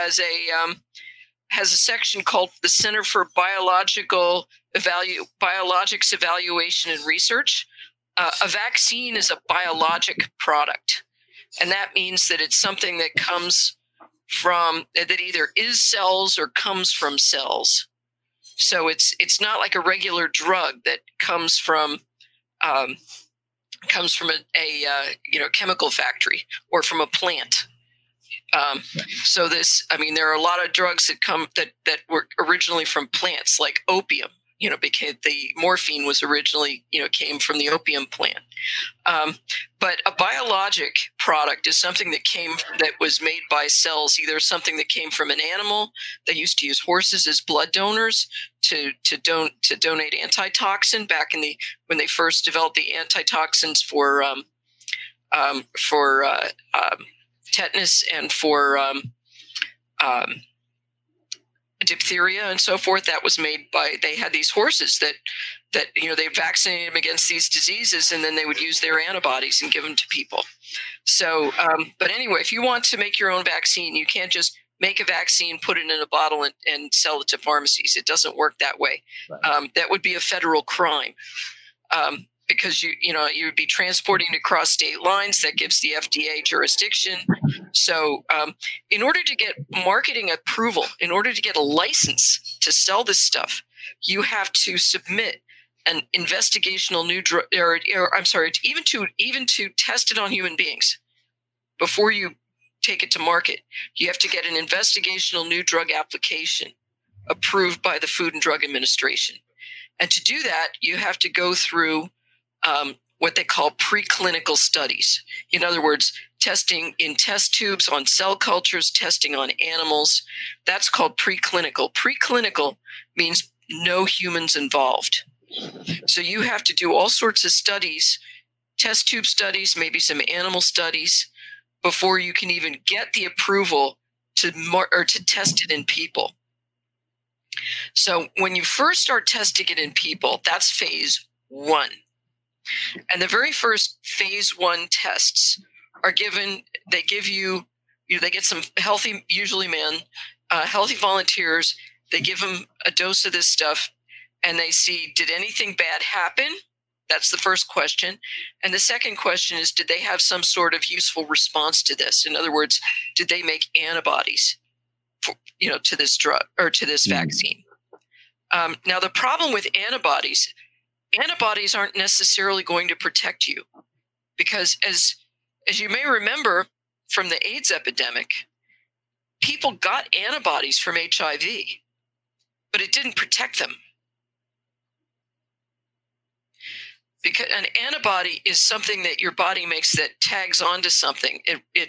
a section called the Center for Biologics Evaluation and Research. A vaccine is a biologic product, and that means that it's something that comes from, that either is cells or comes from cells. So it's not like a regular drug that comes from a chemical factory or from a plant. So there are a lot of drugs that were originally from plants, like opium. Because the morphine was originally, came from the opium plant. But a biologic product is something that was made by cells, either something that came from an animal. They used to use horses as blood donors to donate antitoxin back when they first developed the antitoxins for tetanus and for diphtheria and so forth. That was made they had these horses that they vaccinated them against these diseases, and then they would use their antibodies and give them to people. So, but anyway, if you want to make your own vaccine, you can't just make a vaccine, put it in a bottle, and sell it to pharmacies. It doesn't work that way. Right. That would be a federal crime. Because you would be transporting it across state lines. That gives the FDA jurisdiction. So in order to get marketing approval, in order to get a license to sell this stuff, you have to submit an investigational new drug, even to test it on human beings before you take it to market. You have to get an investigational new drug application approved by the Food and Drug Administration. And to do that, you have to go through what they call preclinical studies. In other words, testing in test tubes on cell cultures, testing on animals. That's called preclinical. Preclinical means no humans involved. So you have to do all sorts of studies, test tube studies, maybe some animal studies, before you can even get the approval to test it in people. So when you first start testing it in people, that's phase 1. And the very first phase 1 tests are they get some healthy, usually men, healthy volunteers. They give them a dose of this stuff and they see, did anything bad happen? That's the first question. And the second question is, did they have some sort of useful response to this? In other words, did they make antibodies to this drug or to this vaccine? Now, the problem with antibodies aren't necessarily going to protect you. because as you may remember from the AIDS epidemic, people got antibodies from HIV, but it didn't protect them. Because an antibody is something that your body makes that tags onto something.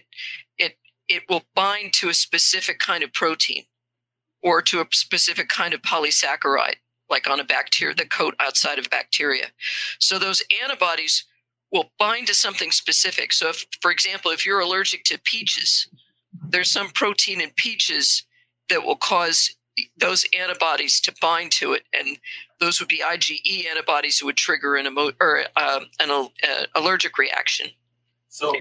It will bind to a specific kind of protein or to a specific kind of polysaccharide, like on a bacteria, the coat outside of bacteria. So those antibodies will bind to something specific. So if, for example, if you're allergic to peaches, there's some protein in peaches that will cause those antibodies to bind to it, and those would be IgE antibodies that would trigger an allergic reaction. So,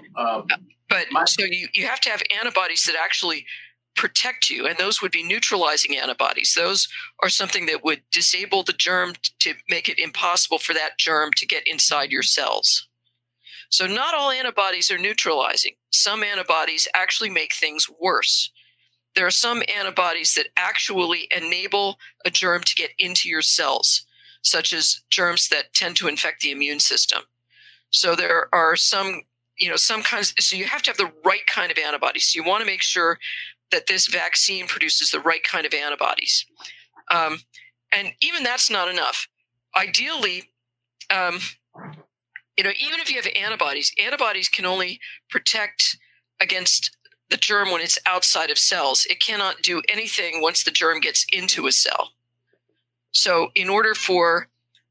so you have to have antibodies that actually protect you, and those would be neutralizing antibodies. Those are something that would disable the germ to make it impossible for that germ to get inside your cells. So not all antibodies are neutralizing. Some antibodies actually make things worse. There are some antibodies that actually enable a germ to get into your cells, such as germs that tend to infect the immune system. So there are some kinds, so you have to have the right kind of antibodies. So you want to make sure that this vaccine produces the right kind of antibodies. And even that's not enough. Ideally, even if you have antibodies can only protect against the germ when it's outside of cells. It cannot do anything once the germ gets into a cell. So in order for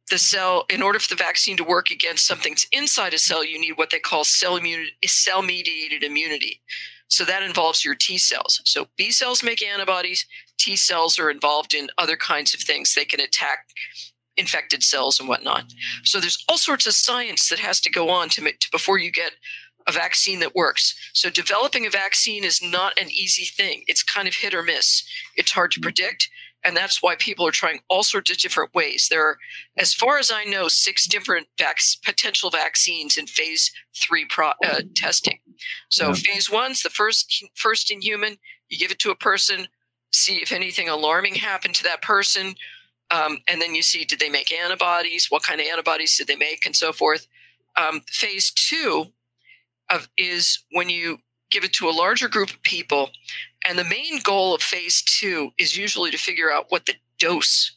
the vaccine to work against something that's inside a cell, you need what they call cell-mediated immunity. So that involves your T cells. So B cells make antibodies. T cells are involved in other kinds of things. They can attack infected cells and whatnot. So there's all sorts of science that has to go on before you get a vaccine that works. So developing a vaccine is not an easy thing. It's kind of hit or miss. It's hard to predict. And that's why people are trying all sorts of different ways. There are, as far as I know, 6 different potential vaccines in phase 3 testing. So phase 1's the first in human. You give it to a person, see if anything alarming happened to that person. And then you see, did they make antibodies? What kind of antibodies did they make, and so forth. Phase 2 is when you give it to a larger group of people. And the main goal of phase 2 is usually to figure out what the dose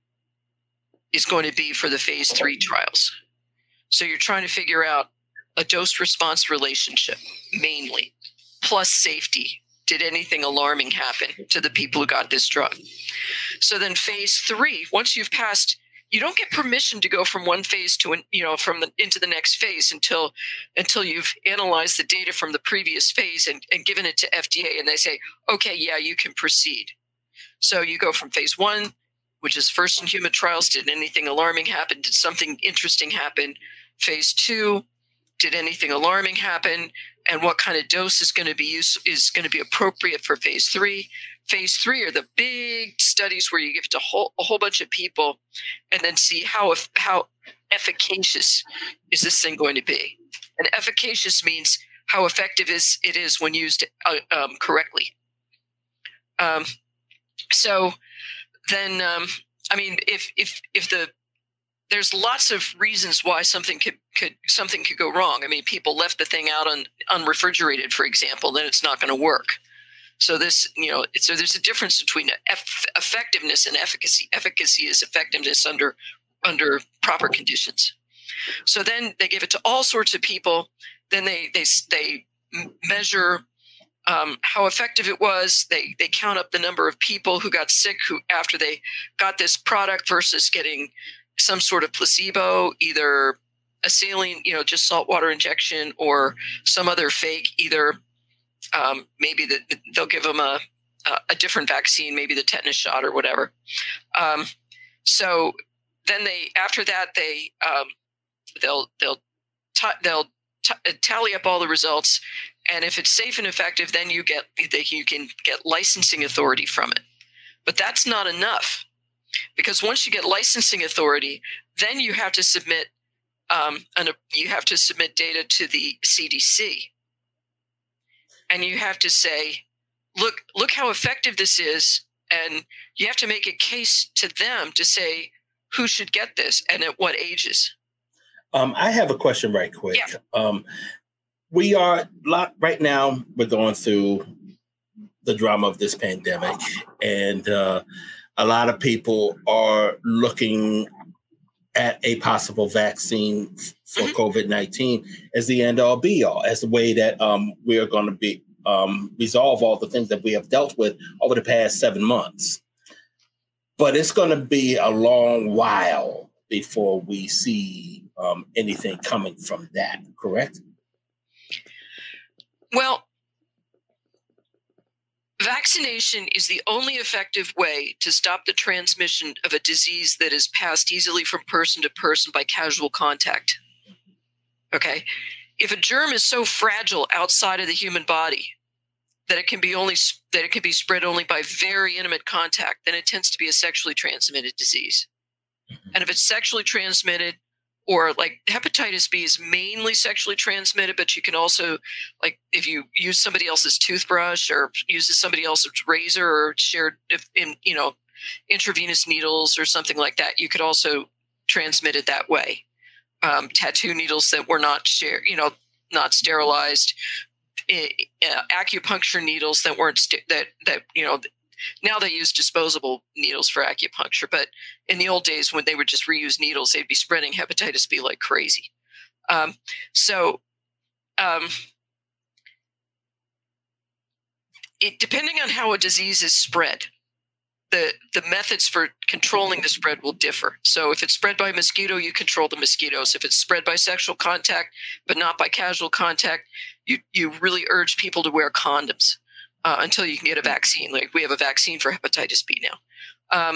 is going to be for the phase 3 trials. So you're trying to figure out a dose-response relationship, mainly, plus safety. Did anything alarming happen to the people who got this drug? So then phase 3, once you've passed, you don't get permission to go from one phase to into the next phase until you've analyzed the data from the previous phase and given it to FDA, and they say, okay, yeah, you can proceed. So you go from phase 1, which is first in human trials. Did anything alarming happen? Did something interesting happen? Phase 2, did anything alarming happen? And what kind of dose is going to be appropriate for phase 3? Phase 3 are the big studies where you give it to a whole bunch of people and then see how efficacious is this thing going to be. And efficacious means how effective it is when used correctly. So then, there's lots of reasons why something could go wrong. I mean, people left the thing out unrefrigerated, for example, then it's not going to work. So there's a difference between effectiveness and efficacy. Efficacy is effectiveness under proper conditions. So then they give it to all sorts of people. Then they measure how effective it was. They count up the number of people who got sick after they got this product versus getting some sort of placebo, either a saline, just saltwater injection, or some other fake, either maybe they'll give them a different vaccine, maybe the tetanus shot or whatever. So then after that they'll tally up all the results, and if it's safe and effective, then you can get licensing authority from it. But that's not enough, because once you get licensing authority, then you have to submit data to the CDC. And you have to say, look how effective this is, and you have to make a case to them to say who should get this and at what ages. I have a question right quick. Yeah. We are right now, we're going through the drama of this pandemic, and a lot of people are looking at a possible vaccine for COVID-19 as the end all be all, as the way that we are going to be resolve all the things that we have dealt with over the past 7 months. But it's going to be a long while before we see anything coming from that, correct? Well, vaccination is the only effective way to stop the transmission of a disease that is passed easily from person to person by casual contact. Okay? If a germ is so fragile outside of the human body that it can be spread only by very intimate contact, then it tends to be a sexually transmitted disease. And if it's sexually transmitted, or like hepatitis B is mainly sexually transmitted, but you can also, like, if you use somebody else's toothbrush or uses somebody else's razor or shared intravenous needles or something like that, you could also transmit it that way. Tattoo needles that were not not sterilized, acupuncture needles that weren't now they use disposable needles for acupuncture, but in the old days when they would just reuse needles, they'd be spreading hepatitis B like crazy. Depending on how a disease is spread, the methods for controlling the spread will differ. So if it's spread by mosquito, you control the mosquitoes. If it's spread by sexual contact, but not by casual contact, you really urge people to wear condoms until you can get a vaccine. Like we have a vaccine for hepatitis B now.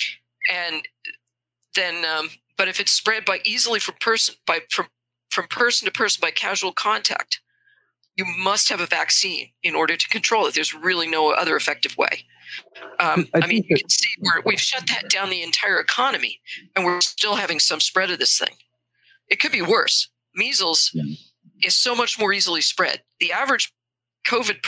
But if it's spread by easily from person to person by casual contact, you must have a vaccine in order to control it. There's really no other effective way. You can see we've shut that down the entire economy, and we're still having some spread of this thing. It could be worse. Measles is so much more easily spread. The average COVID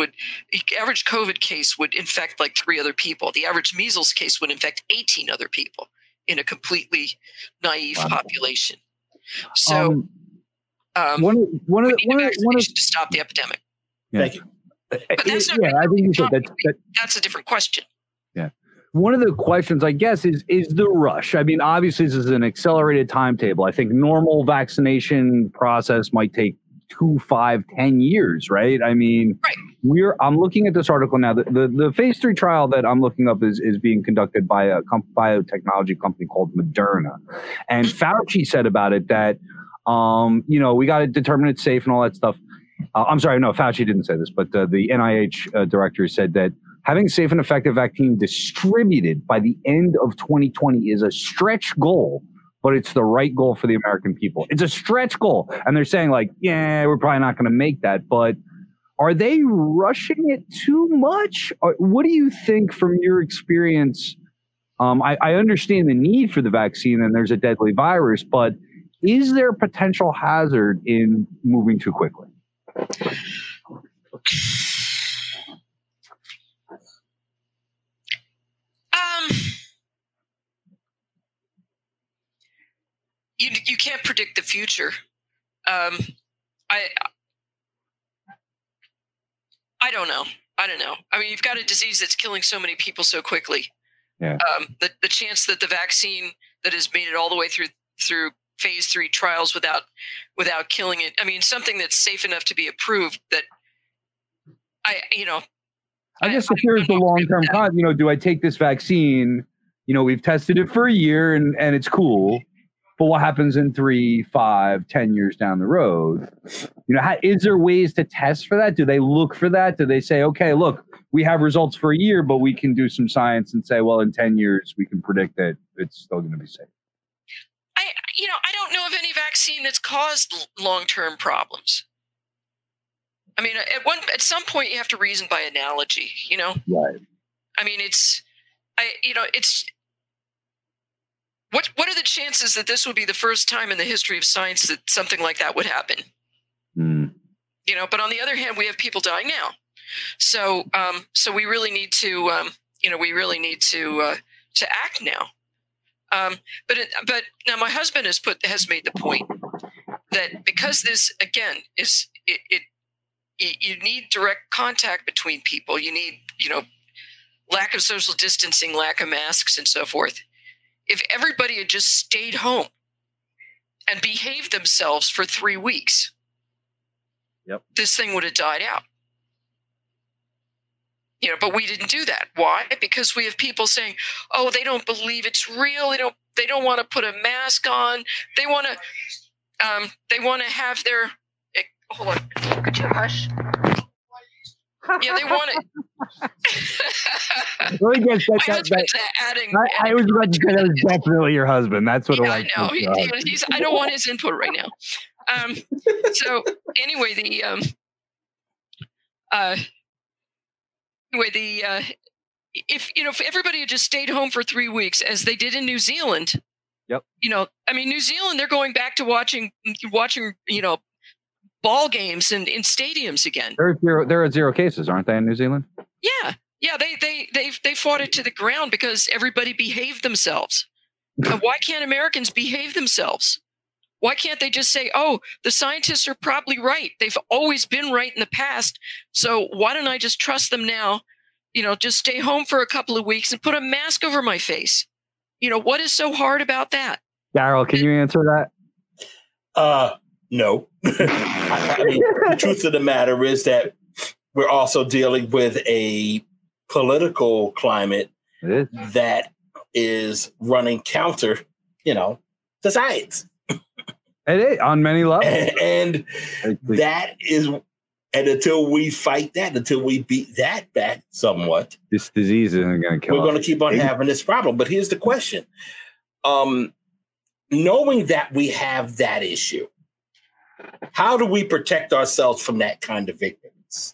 case would infect like 3 other people. The average measles case would infect 18 other people in a completely naive population. So, one of to stop the epidemic. Yeah. Thank you. But that's not that's a different question. Yeah. One of the questions, I guess, is the rush. I mean, obviously, this is an accelerated timetable. I think normal vaccination process might take 2, 5, 10 years, right? I mean, I'm looking at this article now. The phase 3 trial that I'm looking up is being conducted by a biotechnology company called Moderna. And Fauci said about it that, we got to determine it's safe and all that stuff. I'm sorry, no, Fauci didn't say this, but the NIH director said that having safe and effective vaccine distributed by the end of 2020 is a stretch goal, but it's the right goal for the American people. It's a stretch goal. And they're saying like, yeah, we're probably not going to make that. But are they rushing it too much? Or what do you think from your experience? I understand the need for the vaccine and there's a deadly virus, but is there potential hazard in moving too quickly? You can't predict the future. I don't know. I mean, you've got a disease that's killing so many people so quickly. Yeah. The chance that the vaccine that has made it all the way through phase 3 trials without killing it. I mean, something that's safe enough to be approved that I guess here's the long-term con. Do I take this vaccine? We've tested it for a year and it's cool, but what happens in 3, 5, 10 years down the road? Is there ways to test for that? Do they look for that? Do they say, okay, look, we have results for a year, but we can do some science and say, well, in 10 years, we can predict that it's still going to be safe? I don't know of any vaccine that's caused long-term problems. I mean, at some point you have to reason by analogy, Right. I mean, what are the chances that this would be the first time in the history of science that something like that would happen? But on the other hand, we have people dying now. So we really need to, to act now. But now my husband has made the point that because this again is you need direct contact between people. You need, lack of social distancing, lack of masks, and so forth. If everybody had just stayed home and behaved themselves for 3 weeks, this thing would have died out. But we didn't do that. Why? Because we have people saying, "Oh, they don't believe it's real. They don't want to put a mask on. They want to have their." Hold on. Could you hush? Yeah, they want it. My husband's adding. I was about to say that was definitely your husband. That's what I know. I don't want his input right now. So anyway, if everybody had just stayed home for 3 weeks, as they did in New Zealand. Yep. New Zealand, they're going back to watching. Ball games and in stadiums again. There are 0 cases, aren't they, in New Zealand? Yeah. They fought it to the ground because everybody behaved themselves. Why can't Americans behave themselves? Why can't they just say, "Oh, the scientists are probably right. They've always been right in the past. So why don't I just trust them now? Just stay home for a couple of weeks and put a mask over my face." What is so hard about that? Daryl, can you answer that? No. The truth of the matter is that we're also dealing with a political climate that is running counter, to science. It is, on many levels. And that is, and until we fight that, until we beat that back somewhat, this disease isn't going to kill us. We're going to keep on having this problem. But here's the question. Knowing that we have that issue, how do we protect ourselves from that kind of ignorance?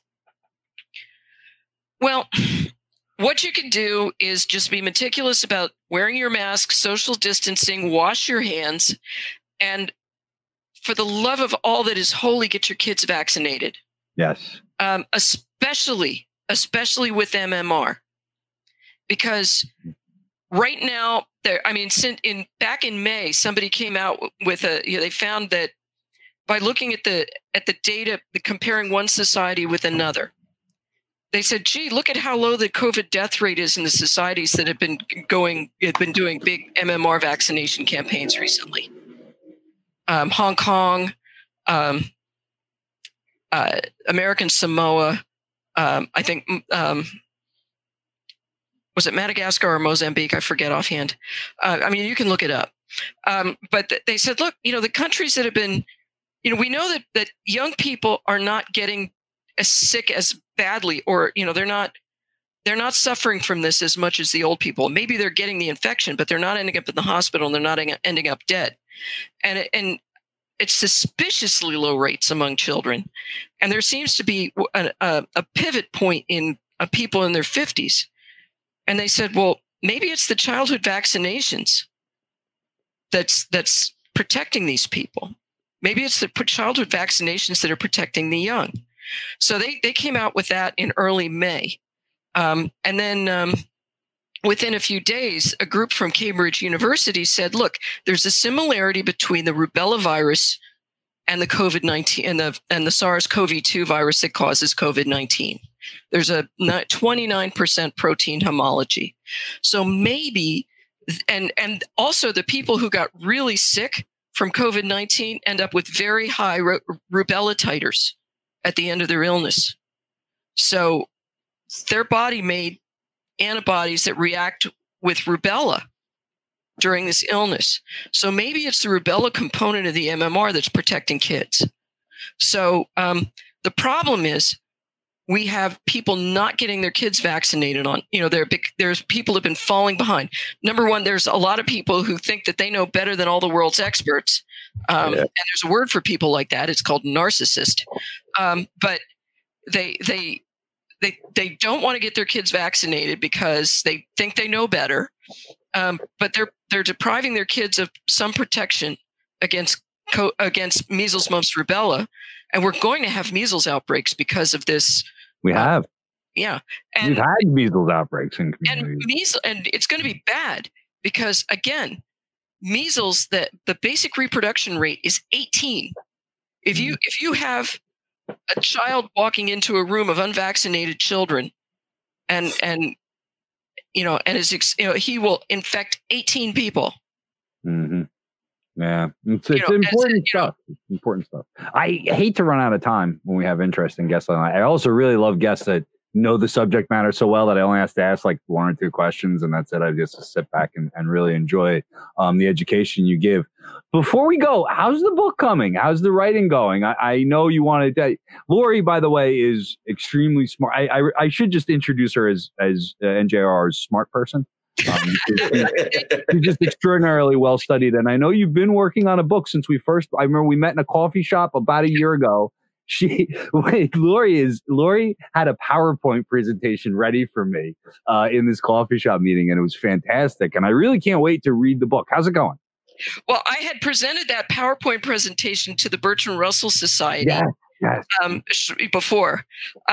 Well, what you can do is just be meticulous about wearing your mask, social distancing, wash your hands, and for the love of all that is holy, get your kids vaccinated. Yes. Especially with MMR. Because right now, back in May, somebody came out with they found that by looking at the data, comparing one society with another, they said, "Gee, look at how low the COVID death rate is in the societies that have been doing big MMR vaccination campaigns recently. Hong Kong, American Samoa, I think, was it Madagascar or Mozambique? I forget offhand. You can look it up. But they said, look, the countries that have been, we know that young people are not getting as sick as badly, or, they're not suffering from this as much as the old people. Maybe they're getting the infection, but they're not ending up in the hospital and they're not ending up dead. And it's suspiciously low rates among children. And there seems to be a pivot point in people in their 50s. And they said, well, maybe it's the childhood vaccinations that's protecting these people. Maybe it's the childhood vaccinations that are protecting the young. So they came out with that in early May. And then within a few days, a group from Cambridge University said, look, there's a similarity between the rubella virus and the COVID-19 and the SARS-CoV-2 virus that causes COVID-19. There's a 29% protein homology. So maybe, and also the people who got really sick from COVID-19 end up with very high rubella titers at the end of their illness. So their body made antibodies that react with rubella during this illness. So maybe it's the rubella component of the MMR that's protecting kids. So the problem is we have people not getting their kids vaccinated on, there's people have been falling behind. Number one, there's a lot of people who think that they know better than all the world's experts. And there's a word for people like that. It's called narcissist. But they don't want to get their kids vaccinated because they think they know better. But they're depriving their kids of some protection against measles, mumps, rubella. And we're going to have measles outbreaks because of this. We have. Yeah. And we've had measles outbreaks in communities. And it's going to be bad because, again, measles, the basic reproduction rate is 18. If you have a child walking into a room of unvaccinated children, and he will infect 18 people. Mm-hmm. Yeah, it's important stuff. It's important stuff. I hate to run out of time when we have interesting guests on. I also really love guests that know the subject matter so well that I only have to ask like 1 or 2 questions, and that's it. I just sit back and really enjoy the education you give. Before we go, how's the book coming? How's the writing going? I know you wanted to. Lori, by the way, is extremely smart. I should just introduce her as NJR's smart person. She's just extraordinarily well studied, and I know you've been working on a book since I remember we met in a coffee shop about a year ago. Lori had a PowerPoint presentation ready for me in this coffee shop meeting, and it was fantastic, and I really can't wait to read the book. How's it going? Well, I had presented that PowerPoint presentation to the Bertrand Russell Society before.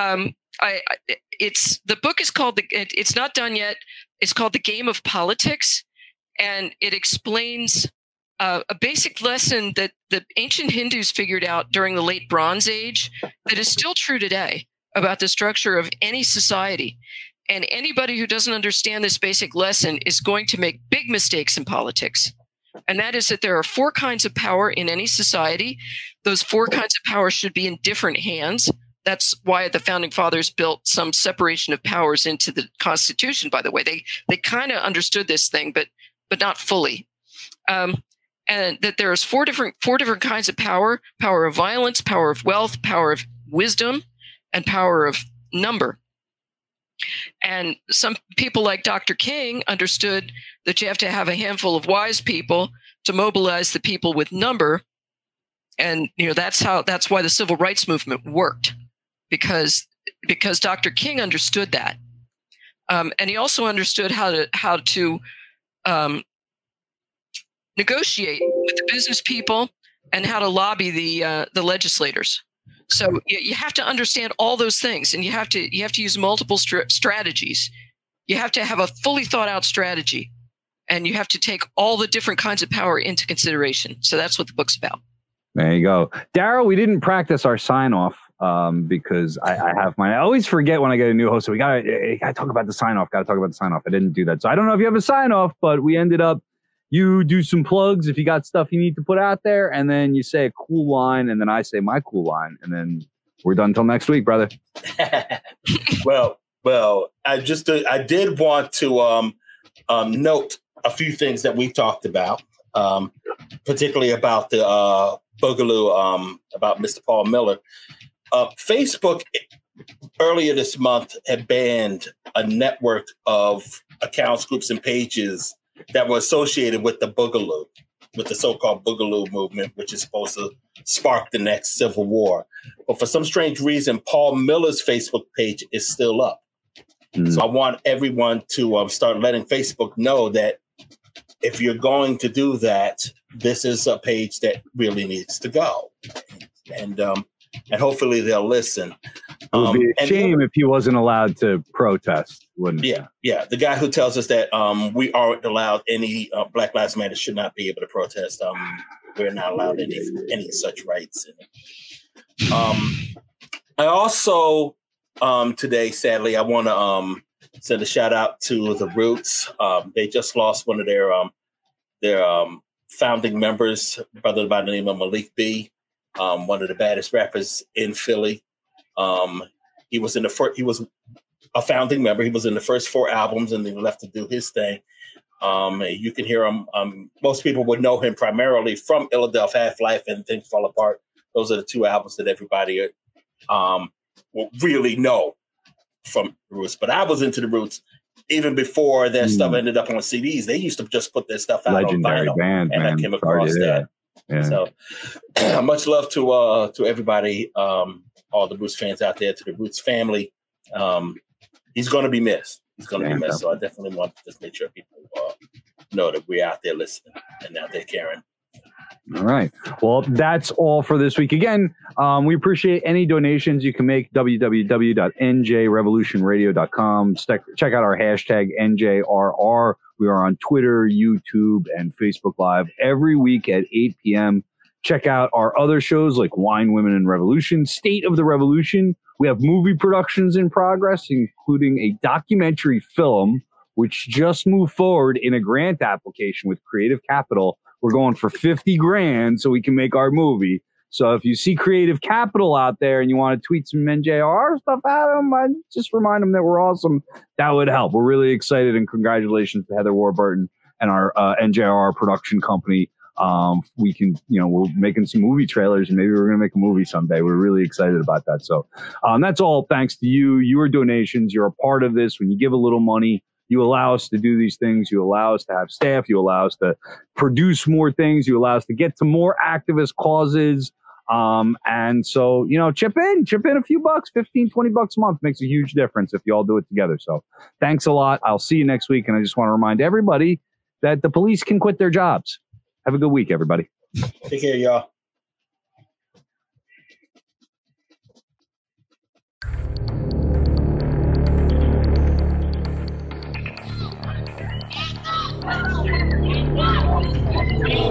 The book is called it's not done yet. It's called The Game of Politics, and it explains a basic lesson that the ancient Hindus figured out during the late Bronze Age that is still true today about the structure of any society. And anybody who doesn't understand this basic lesson is going to make big mistakes in politics. And that is that there are 4 kinds of power in any society. Those 4 kinds of power should be in different hands. That's why the founding fathers built some separation of powers into the Constitution, by the way. They kind of understood this thing, but not fully. And that there's 4 different kinds of power: power of violence, power of wealth, power of wisdom, and power of number. And some people like Dr. King understood that you have to have a handful of wise people to mobilize the people with number. And that's why the civil rights movement worked, because Dr. King understood that, and he also understood how to negotiate with the business people and how to lobby the legislators. So you have to understand all those things, and you have to use multiple strategies. You have to have a fully thought out strategy, and you have to take all the different kinds of power into consideration. So that's what the book's about. There you go. Daryl, we didn't practice our sign off because I have mine. I always forget when I get a new host. So we gotta talk about the sign off. I didn't do that. So I don't know if you have a sign off, but we ended up, you do some plugs if you got stuff you need to put out there, and then you say a cool line, and then I say my cool line, and then we're done until next week, brother. Well, I did want to note a few things that we talked about, particularly about the Boogaloo, about Mr. Paul Miller. Facebook earlier this month had banned a network of accounts, groups, and pages that were associated with the Boogaloo, with the so-called Boogaloo movement, which is supposed to spark the next civil war. But for some strange reason, Paul Miller's Facebook page is still up. Mm. So I want everyone to start letting Facebook know that if you're going to do that, this is a page that really needs to go. And hopefully they'll listen. It would be a shame if he wasn't allowed to protest, wouldn't it? Yeah. The guy who tells us that we aren't allowed any Black Lives Matter should not be able to protest. We're not allowed any such rights. I also today, sadly, I want to send a shout out to the Roots. They just lost one of their founding members, a brother by the name of Malik B. One of the baddest rappers in Philly. He was a founding member. He was in the first 4 albums, and then left to do his thing. You can hear him. Most people would know him primarily from Philadelphia, Half-Life, and Things Fall Apart. Those are the 2 albums that everybody will really know from the Roots. But I was into the Roots even before their stuff ended up on CDs. They used to just put their stuff out Legendary on vinyl, band, and man. I came across that. Yeah. So much love to everybody, all the Roots fans out there, to the Roots family. He's going to be missed. So I definitely want to just make sure people know that we're out there listening and out there caring. All right. Well, that's all for this week. Again, we appreciate any donations you can make. www.njrevolutionradio.com. Check out our hashtag NJRR We are on Twitter, YouTube, and Facebook Live every week at 8 p.m. Check out our other shows like Wine, Women, and Revolution, State of the Revolution. We have movie productions in progress, including a documentary film, which just moved forward in a grant application with Creative Capital. We're going for $50,000 so we can make our movie. So if you see Creative Capital out there and you want to tweet some NJR stuff at them, I just remind them that we're awesome. That would help. We're really excited, and congratulations to Heather Warburton and our NJR production company. We can, we're making some movie trailers, and maybe we're going to make a movie someday. We're really excited about that. So that's all thanks to you, your donations. You're a part of this. When you give a little money, you allow us to do these things. You allow us to have staff. You allow us to produce more things. You allow us to get to more activist causes. And so, chip in a few bucks, $15, $20 a month makes a huge difference if you all do it together. So thanks a lot. I'll see you next week. And I just want to remind everybody that the police can quit their jobs. Have a good week, everybody. Take care, y'all. Wow.